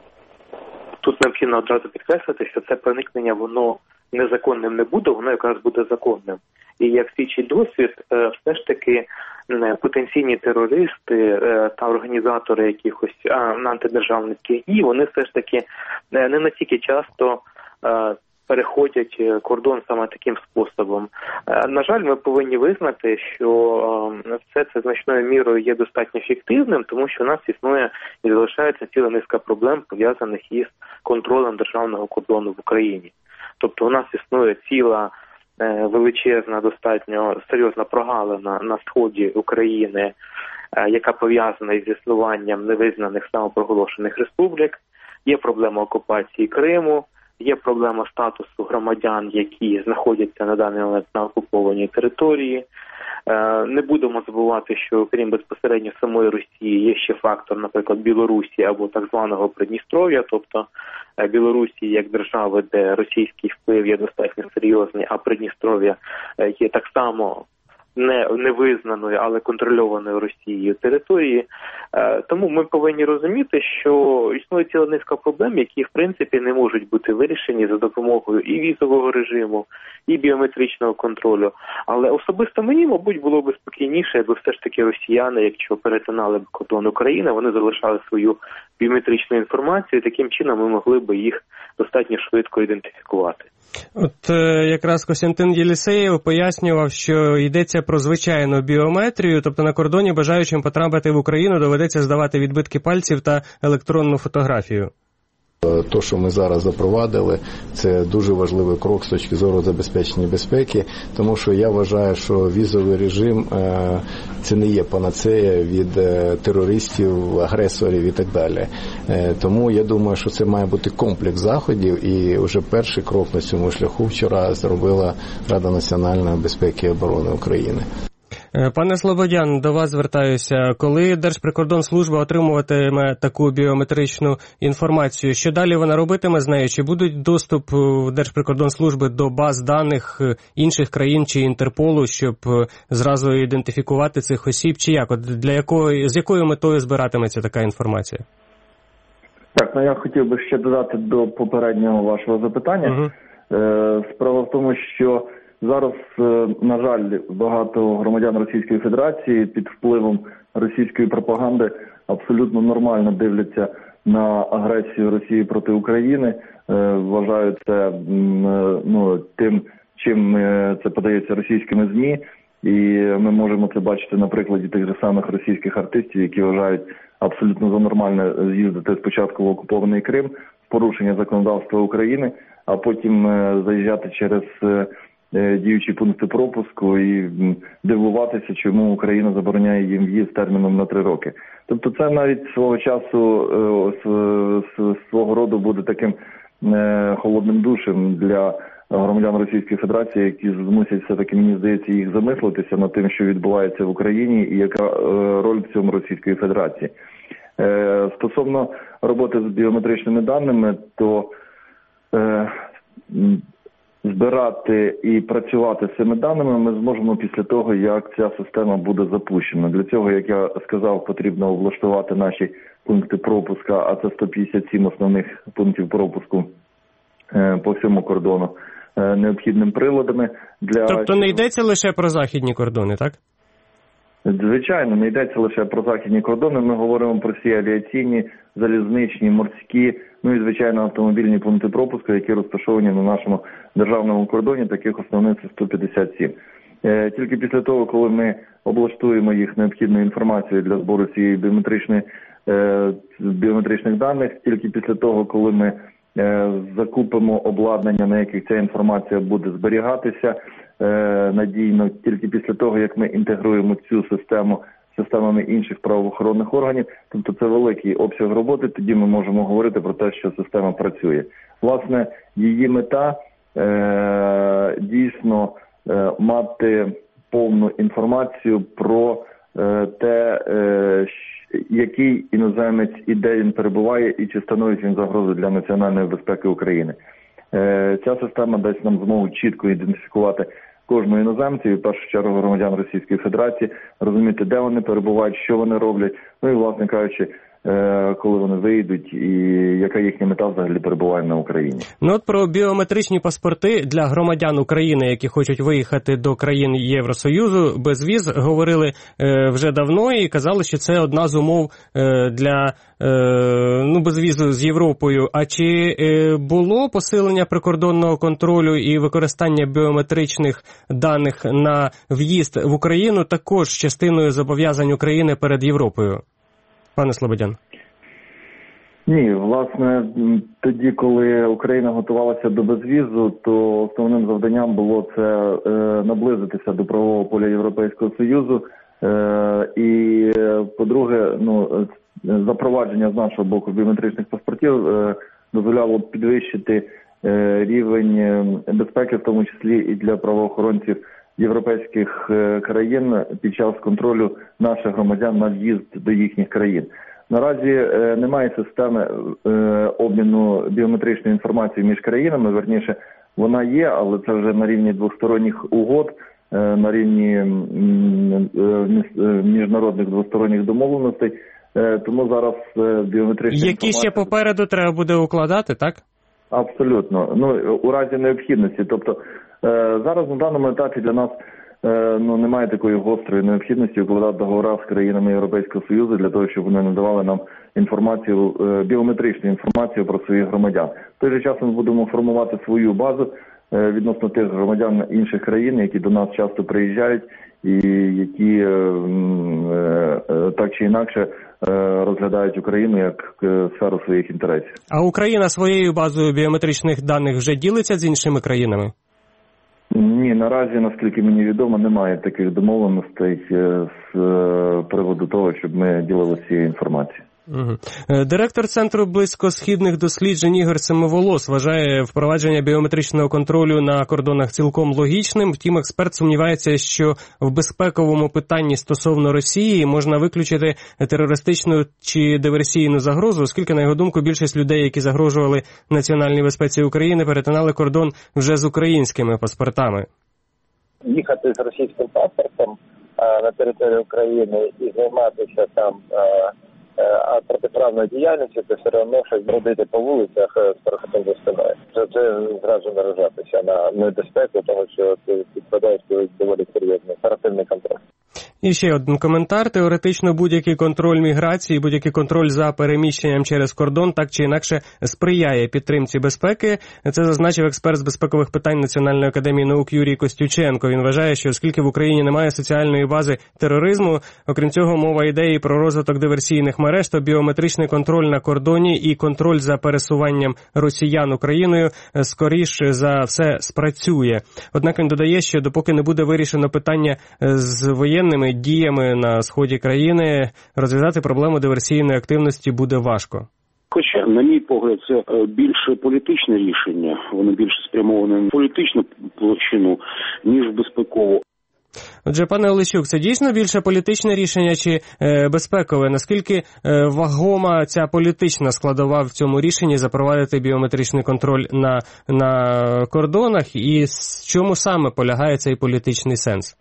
Тут необхідно одразу підкреслити, що це проникнення, воно незаконним не буде, воно якраз буде законним. І як свідчить досвід, все ж таки потенційні терористи та організатори якихось антидержавницьких дій, вони все ж таки не настільки часто переходять кордон саме таким способом. На жаль, ми повинні визнати, що все це значною мірою є достатньо ефективним, тому що у нас існує і залишається ціла низка проблем, пов'язаних із контролем державного кордону в Україні. Тобто у нас існує ціла величезна, достатньо серйозна прогалина на сході України, яка пов'язана із існуванням невизнаних самопроголошених республік. Є проблема окупації Криму, є проблема статусу громадян, які знаходяться на даний момент на окупованій території. Не будемо забувати, що крім безпосередньо самої Росії є ще фактор, наприклад, Білорусі або так званого Придністров'я, тобто Білорусі як держави, де російський вплив є достатньо серйозний, а Придністров'я є так само невизнаною, але контрольованою Росією території. Тому ми повинні розуміти, що існує ціла низка проблем, які в принципі не можуть бути вирішені за допомогою і візового режиму, і біометричного контролю. Але особисто мені, мабуть, було б спокійніше, якби все ж таки росіяни, якщо перетинали б кордон України, вони залишали свою біометричну інформацію, і таким чином ми могли б їх достатньо швидко ідентифікувати. От якраз Костянтин Єлісєєв пояснював, що йдеться про звичайну біометрію, тобто на кордоні бажаючим потрапити в Україну доведеться здавати відбитки пальців та електронну фотографію. То, що ми зараз запровадили, це дуже важливий крок з точки зору забезпечення безпеки, тому що я вважаю, що візовий режим це не є панацея від терористів, агресорів і так далі. Тому я думаю, що це має бути комплекс заходів, і вже перший крок на цьому шляху вчора зробила Рада національної безпеки і оборони України. Пане Слободян, до вас звертаюся. Коли Держприкордонслужба отримуватиме таку біометричну інформацію, що далі вона робитиме з нею? Чи будуть доступ Держприкордонслужби до баз даних інших країн чи Інтерполу, щоб зразу ідентифікувати цих осіб? Чи як? З якою метою збиратиметься така інформація? Так, я хотів би ще додати до попереднього вашого запитання. Справа в тому, що зараз, на жаль, багато громадян Російської Федерації під впливом російської пропаганди абсолютно нормально дивляться на агресію Росії проти України, вважають це тим, чим це подається російськими ЗМІ, і ми можемо це бачити на прикладі тих же самих російських артистів, які вважають абсолютно за нормальне з'їздити спочатку в окупований Крим, порушення законодавства України, а потім заїжджати через діючі пункти пропуску і дивуватися, чому Україна забороняє їм в'їзд терміном на 3 роки. Тобто це навіть свого часу, свого роду буде таким холодним душем для громадян Російської Федерації, які змусять все-таки, мені здається, їх замислитися над тим, що відбувається в Україні і яка роль в цьому Російської Федерації. Стосовно роботи з біометричними даними, то збирати і працювати з цими даними ми зможемо після того, як ця система буде запущена. Для цього, як я сказав, потрібно облаштувати наші пункти пропуска, а це 157 основних пунктів пропуску по всьому кордону, необхідними приладами. Тобто не йдеться лише про західні кордони, так? Звичайно, не йдеться лише про західні кордони. Ми говоримо про всі авіаційні, залізничні, морські, і, звичайно, автомобільні пункти пропуску, які розташовані на нашому державному кордоні, таких основних це 157. Тільки після того, коли ми облаштуємо їх необхідною інформацією для збору цієї біометричних даних, тільки після того, коли ми закупимо обладнання, на яких ця інформація буде зберігатися надійно, тільки після того, як ми інтегруємо цю систему з системами інших правоохоронних органів, тобто це великий обсяг роботи, тоді ми можемо говорити про те, що система працює. Власне, її мета дійсно мати повну інформацію про те, який іноземець і де він перебуває, і чи становить він загрозу для національної безпеки України. Ця система дасть нам змогу чітко ідентифікувати кожного іноземця, і в першу чергу громадян Російської Федерації, розуміти, де вони перебувають, що вони роблять, і, власне кажучи, коли вони вийдуть і яка їхня мета взагалі перебуває на Україні. От про біометричні паспорти для громадян України, які хочуть виїхати до країн Євросоюзу без віз, говорили вже давно і казали, що це одна з умов для безвізу з Європою. А чи було посилення прикордонного контролю і використання біометричних даних на в'їзд в Україну також частиною зобов'язань України перед Європою? Пане Слободян. Ні, власне, тоді, коли Україна готувалася до безвізу, то основним завданням було це наблизитися до правового поля Європейського Союзу. І, по-друге, запровадження з нашого боку біометричних паспортів дозволяло підвищити рівень безпеки, в тому числі і для правоохоронців європейських країн під час контролю наших громадян на в'їзд до їхніх країн. Наразі немає системи обміну біометричної інформації між країнами, верніше вона є, але це вже на рівні двосторонніх угод, на рівні міжнародних двосторонніх домовленостей, тому зараз біометрична Які ще попереду треба буде укладати, так? Абсолютно. У разі необхідності. Тобто зараз на даному етапі для нас немає такої гострої необхідності укладати договори з країнами Європейського Союзу для того, щоб вони надавали нам інформацію, біометричну інформацію про своїх громадян. В той же час ми будемо формувати свою базу відносно тих громадян інших країн, які до нас часто приїжджають і які так чи інакше розглядають Україну як сферу своїх інтересів. А Україна своєю базою біометричних даних вже ділиться з іншими країнами? Ні, наразі, наскільки мені відомо, немає таких домовленостей з приводу того, щоб ми ділилися цією інформацією. Угу. Директор Центру близькосхідних досліджень Ігор Семиволос вважає впровадження біометричного контролю на кордонах цілком логічним. Втім, експерт сумнівається, що в безпековому питанні стосовно Росії можна виключити терористичну чи диверсійну загрозу, оскільки, на його думку, більшість людей, які загрожували національній безпеці України, перетинали кордон вже з українськими паспортами. Їхати з російським паспортом на територію України і займатися там протиправною діяльністю, це все одно щось бродити по вулицях з парашутом за спиною. Це зразу наражатися на небезпеку, тому що ти підпадаєш під доволі серйозний оперативний контроль. І ще один коментар. Теоретично будь-який контроль міграції, будь-який контроль за переміщенням через кордон так чи інакше сприяє підтримці безпеки. Це зазначив експерт з безпекових питань Національної академії наук Юрій Костюченко. Він вважає, що оскільки в Україні немає соціальної бази тероризму, окрім цього мова йде і про розвиток диверсійних мереж, то біометричний контроль на кордоні і контроль за пересуванням росіян Україною скоріш за все спрацює. Однак він додає, що допоки не буде вирішено питання з воєнними діями на сході країни, розв'язати проблему диверсійної активності буде важко. Хоча, на мій погляд, це більше політичне рішення, воно більше спрямоване на політичну площину, ніж безпекову. Отже, пане Олещук, це дійсно більше політичне рішення чи безпекове? Наскільки вагома ця політична складова в цьому рішенні запровадити біометричний контроль на кордонах, і в чому саме полягає цей політичний сенс?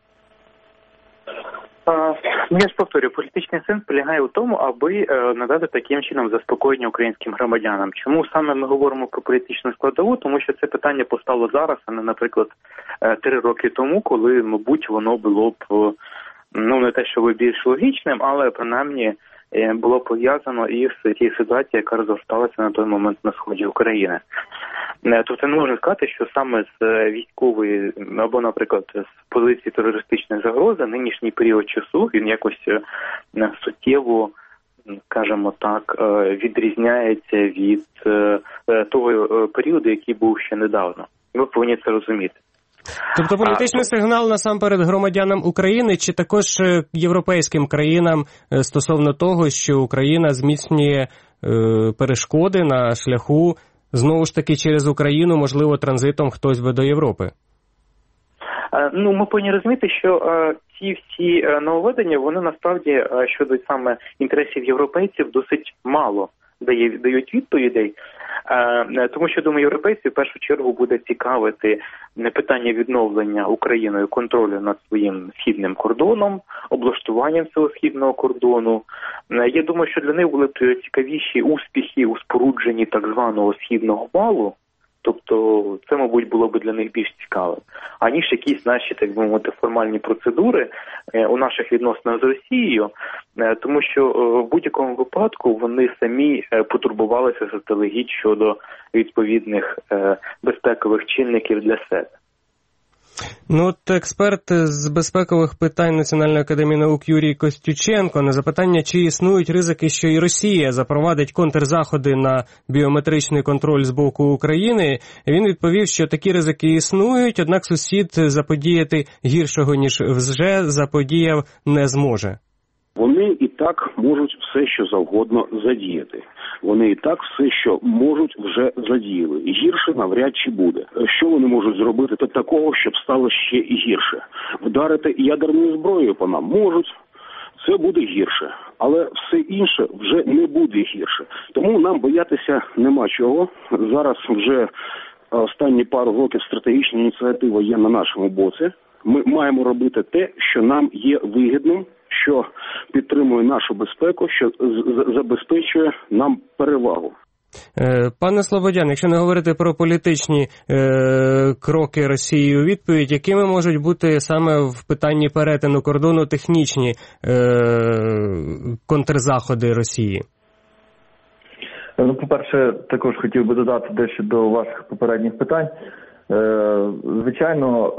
Я ж повторюю, політичний сенс полягає у тому, аби надати таким чином заспокоєння українським громадянам. Чому саме ми говоримо про політичну складову? Тому що це питання постало зараз, а не, наприклад, 3 роки тому, коли, мабуть, воно було б, не те, що більш логічним, але, принаймні, було пов'язано із тією ситуацією, яка розгорталася на той момент на сході України. Тобто не можна сказати, що саме з військової або, наприклад, з позиції терористичної загрози нинішній період часу він якось суттєво, скажімо так, відрізняється від того періоду, який був ще недавно. Ми повинні це розуміти. Тобто політичний сигнал насамперед громадянам України чи також європейським країнам стосовно того, що Україна зміцнює перешкоди на шляху, знову ж таки, через Україну, можливо, транзитом хтось би до Європи? Ми повинні розуміти, що ці всі нововведення, вони насправді щодо саме інтересів європейців досить мало дають відповідей. Тому що, думаю, європейців в першу чергу буде цікавити питання відновлення Україною контролю над своїм східним кордоном, облаштуванням цього східного кордону. Я думаю, що для них були б цікавіші успіхи у спорудженні так званого східного валу. Тобто це, мабуть, було б для них більш цікавим, аніж якісь наші, так би мовити, формальні процедури у наших відносинах з Росією, тому що в будь-якому випадку вони самі потурбувалися заздалегідь щодо відповідних безпекових чинників для себе. От експерт з безпекових питань Національної академії наук Юрій Костюченко на запитання, чи існують ризики, що і Росія запровадить контрзаходи на біометричний контроль з боку України, він відповів, що такі ризики існують, однак сусід заподіяти гіршого, ніж вже заподіяв, не зможе. Вони і так можуть все, що завгодно задіяти. Вони і так все, що можуть, вже задіяли. Гірше навряд чи буде. Що вони можуть зробити такого, щоб стало ще і гірше? Вдарити ядерною зброєю по нам можуть. Це буде гірше. Але все інше вже не буде гірше. Тому нам боятися нема чого. Зараз вже останні пару років стратегічна ініціатива є на нашому боці. Ми маємо робити те, що нам є вигідним, що підтримує нашу безпеку, що забезпечує нам перевагу. Пане Слободян, якщо не говорити про політичні кроки Росії у відповідь, якими можуть бути саме в питанні перетину кордону технічні контрзаходи Росії? По-перше, також хотів би додати дещо до ваших попередніх питань. Звичайно,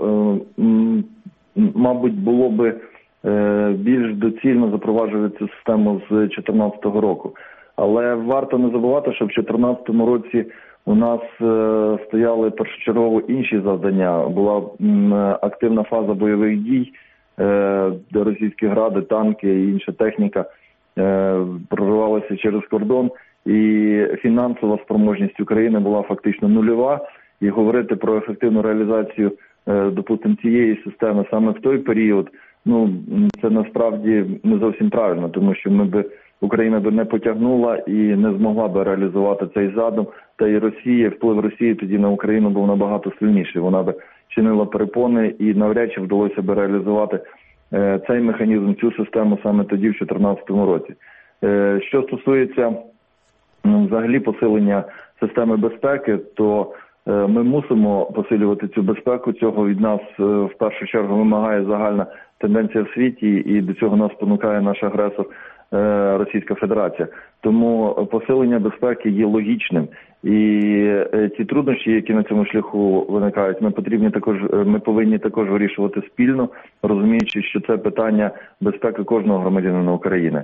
мабуть, було би більш доцільно запроваджувати цю систему з 2014 року. Але варто не забувати, що в 2014 році у нас стояли першочергово інші завдання. Була активна фаза бойових дій, де російські гради, танки і інша техніка проривалися через кордон. І фінансова спроможність України була фактично нульова. І говорити про ефективну реалізацію, допустимо, цієї системи саме в той період, це насправді не зовсім правильно, тому що Україна би не потягнула і не змогла би реалізувати цей задум. Та й Росія, вплив Росії тоді на Україну був набагато сильніший. Вона би чинила перепони і навряд чи вдалося би реалізувати цей механізм, цю систему саме тоді, в 2014 році. Що стосується взагалі посилення системи безпеки, то ми мусимо посилювати цю безпеку. Цього від нас в першу чергу вимагає загальна тенденція в світі, і до цього нас спонукає наш агресор Російська Федерація. Тому посилення безпеки є логічним. І ті труднощі, які на цьому шляху виникають, ми повинні також вирішувати спільно, розуміючи, що це питання безпеки кожного громадянина України.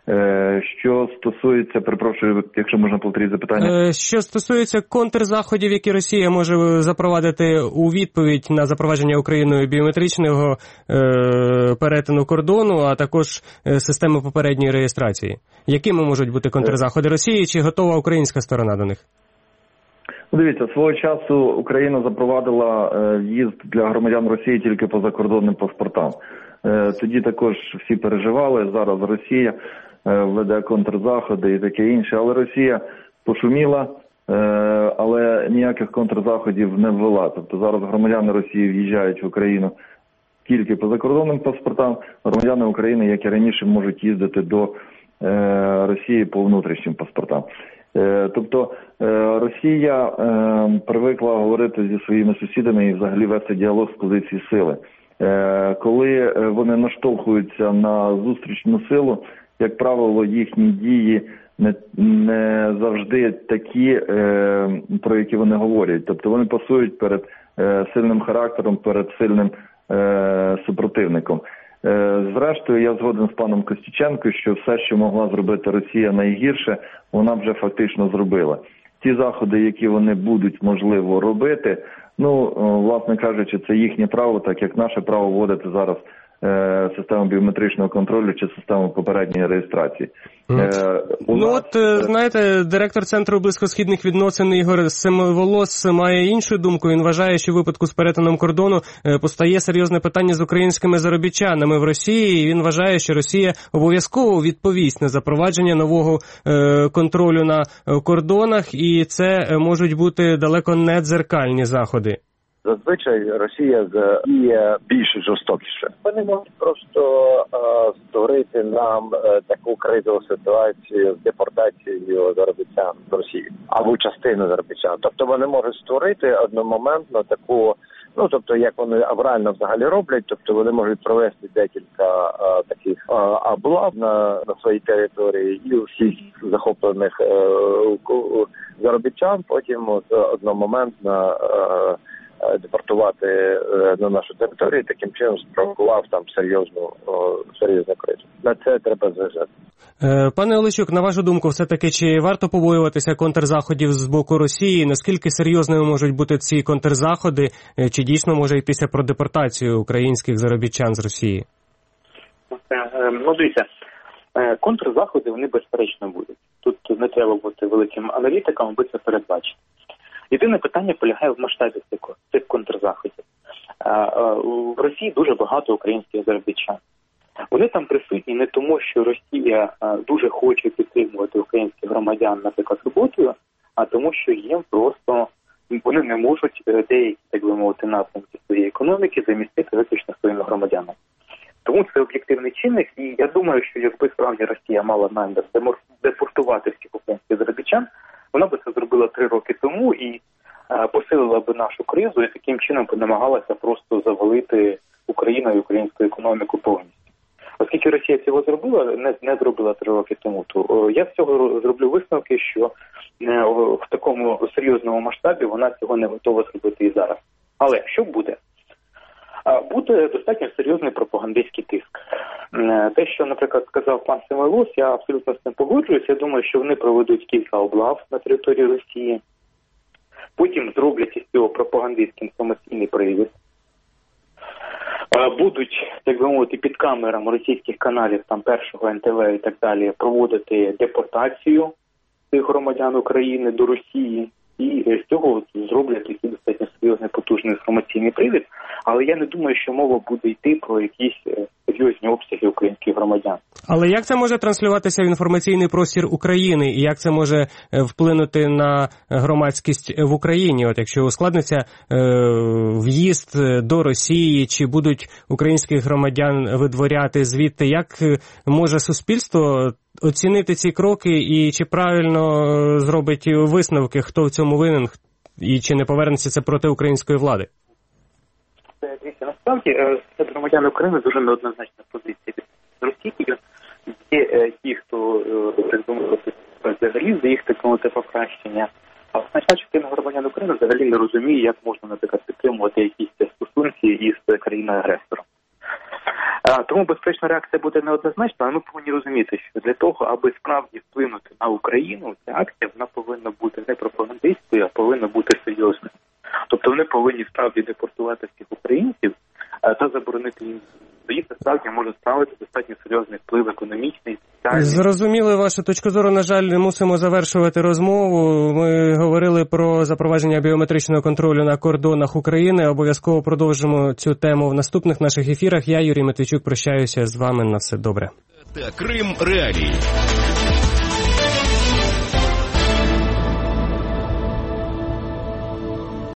Що стосується, перепрошую, якщо можна повторити запитання. Що стосується контрзаходів, які Росія може запровадити у відповідь на запровадження Україною біометричного перетину кордону, а також системи попередньої реєстрації. Якими можуть бути контрзаходи Росії, чи готова українська сторона до них? Дивіться, свого часу Україна запровадила в'їзд для громадян Росії тільки по закордонним паспортам. Тоді також всі переживали, зараз Росія веде контрзаходи і таке інше, але Росія пошуміла, але ніяких контрзаходів не ввела. Тобто зараз громадяни Росії в'їжджають в Україну тільки по закордонним паспортам, громадяни України, як і раніше, можуть їздити до Росії по внутрішнім паспортам. Тобто Росія привикла говорити зі своїми сусідами і взагалі вести діалог з позиції сили. Коли вони наштовхуються на зустрічну силу, як правило, їхні дії не завжди такі, про які вони говорять. Тобто вони пасують перед сильним характером, перед сильним супротивником. Зрештою, я згоден з паном Костюченко, що все, що могла зробити Росія найгірше, вона вже фактично зробила. Ті заходи, які вони будуть, можливо, робити, власне кажучи, це їхнє право, так як наше право вводити зараз систему біометричного контролю чи систему попередньої реєстрації. Знаєте, директор Центру близькосхідних відносин Ігор Семиволос має іншу думку. Він вважає, що в випадку з перетином кордону постає серйозне питання з українськими заробітчанами в Росії, і він вважає, що Росія обов'язково відповість на запровадження нового контролю на кордонах, і це можуть бути далеко не дзеркальні заходи. Зазвичай Росія діє більш жорстокіше. Вони можуть просто створити нам таку кризову ситуацію з депортацією заробітчан з Росії або частину заробітчан. Тобто вони можуть створити одномоментно таку, тобто як вони аврально взагалі роблять, тобто вони можуть провести декілька таких облав на своїй території і всіх захоплених заробітчан потім одномоментно депортувати на нашу територію, таким чином спровокував там серйозну кризу. На це треба зважати. Пане Олещук, на вашу думку, все-таки, чи варто побоюватися контрзаходів з боку Росії? Наскільки серйозними можуть бути ці контрзаходи? Чи дійсно може йтися про депортацію українських заробітчан з Росії? Дивіться, контрзаходи, вони безперечно будуть. Тут не треба бути великим аналітиком, аби це передбачити. Єдине питання полягає в масштабі цих контрзаходів. В Росії дуже багато українських заробітчан. Вони там присутні не тому, що Росія дуже хоче підтримувати українських громадян, наприклад, роботою, а тому, що їм просто вони не можуть деякі, так би мовити, напрямки своєї економіки замістити виключно своїми громадянами. Тому це об'єктивний чинник, і я думаю, що якби справді Росія мала намір депортувати всіх українських заробітчан, вона би це зробила 3 роки тому і посилила би нашу кризу і таким чином намагалася просто завалити Україну і українську економіку повністю. Оскільки Росія цього зробила, не зробила 3 роки тому, то я з цього зроблю висновки, що в такому серйозному масштабі вона цього не готова зробити і зараз. Але що буде? Буде достатньо серйозний пропагандистський тиск. Те, що, наприклад, сказав пан Семилос, я абсолютно з цим погоджуюся. Я думаю, що вони проведуть кілька облав на території Росії, потім зроблять із цього пропагандистський інформаційний привід. Будуть, так би мовити, під камерами російських каналів, там Першого, НТВ і так далі, проводити депортацію цих громадян України до Росії. І з цього зроблять такий достатньо серйозний потужний інформаційний привід. Але я не думаю, що мова буде йти про якісь серйозні обсяги українських громадян. Але як це може транслюватися в інформаційний простір України? І як це може вплинути на громадськість в Україні? От якщо ускладниться в'їзд до Росії, чи будуть українських громадян видворяти звідти? Як може суспільство оцінити ці кроки і чи правильно зробить висновки, хто в цьому винен і чи не повернеться це проти української влади? Дивіться, насправді громадяни України дуже неоднозначна позиція від Росії. Є ті, хто взагалі за їх такого покращення, а значна частина громадян України взагалі не розуміє, як можна, наприклад, підтримувати якісь стосунки із країною-агресором. Тому, безпечно, реакція буде неоднозначна, але ми повинні розуміти, що для того, аби справді вплинути на Україну, ця акція вона повинна бути не пропагандистською, а повинна бути серйозною. Тобто вони повинні справді депортувати всіх українців та заборонити їм. Тоді це справді може ставити достатньо серйозний вплив економічний, соціальний. Зрозуміли вашу точку зору. На жаль, мусимо завершувати розмову. Ми говорили про запровадження біометричного контролю на кордонах України. Обов'язково продовжимо цю тему в наступних наших ефірах. Я, Юрій Матвійчук, прощаюся з вами. На все добре. Та Крим Реалії.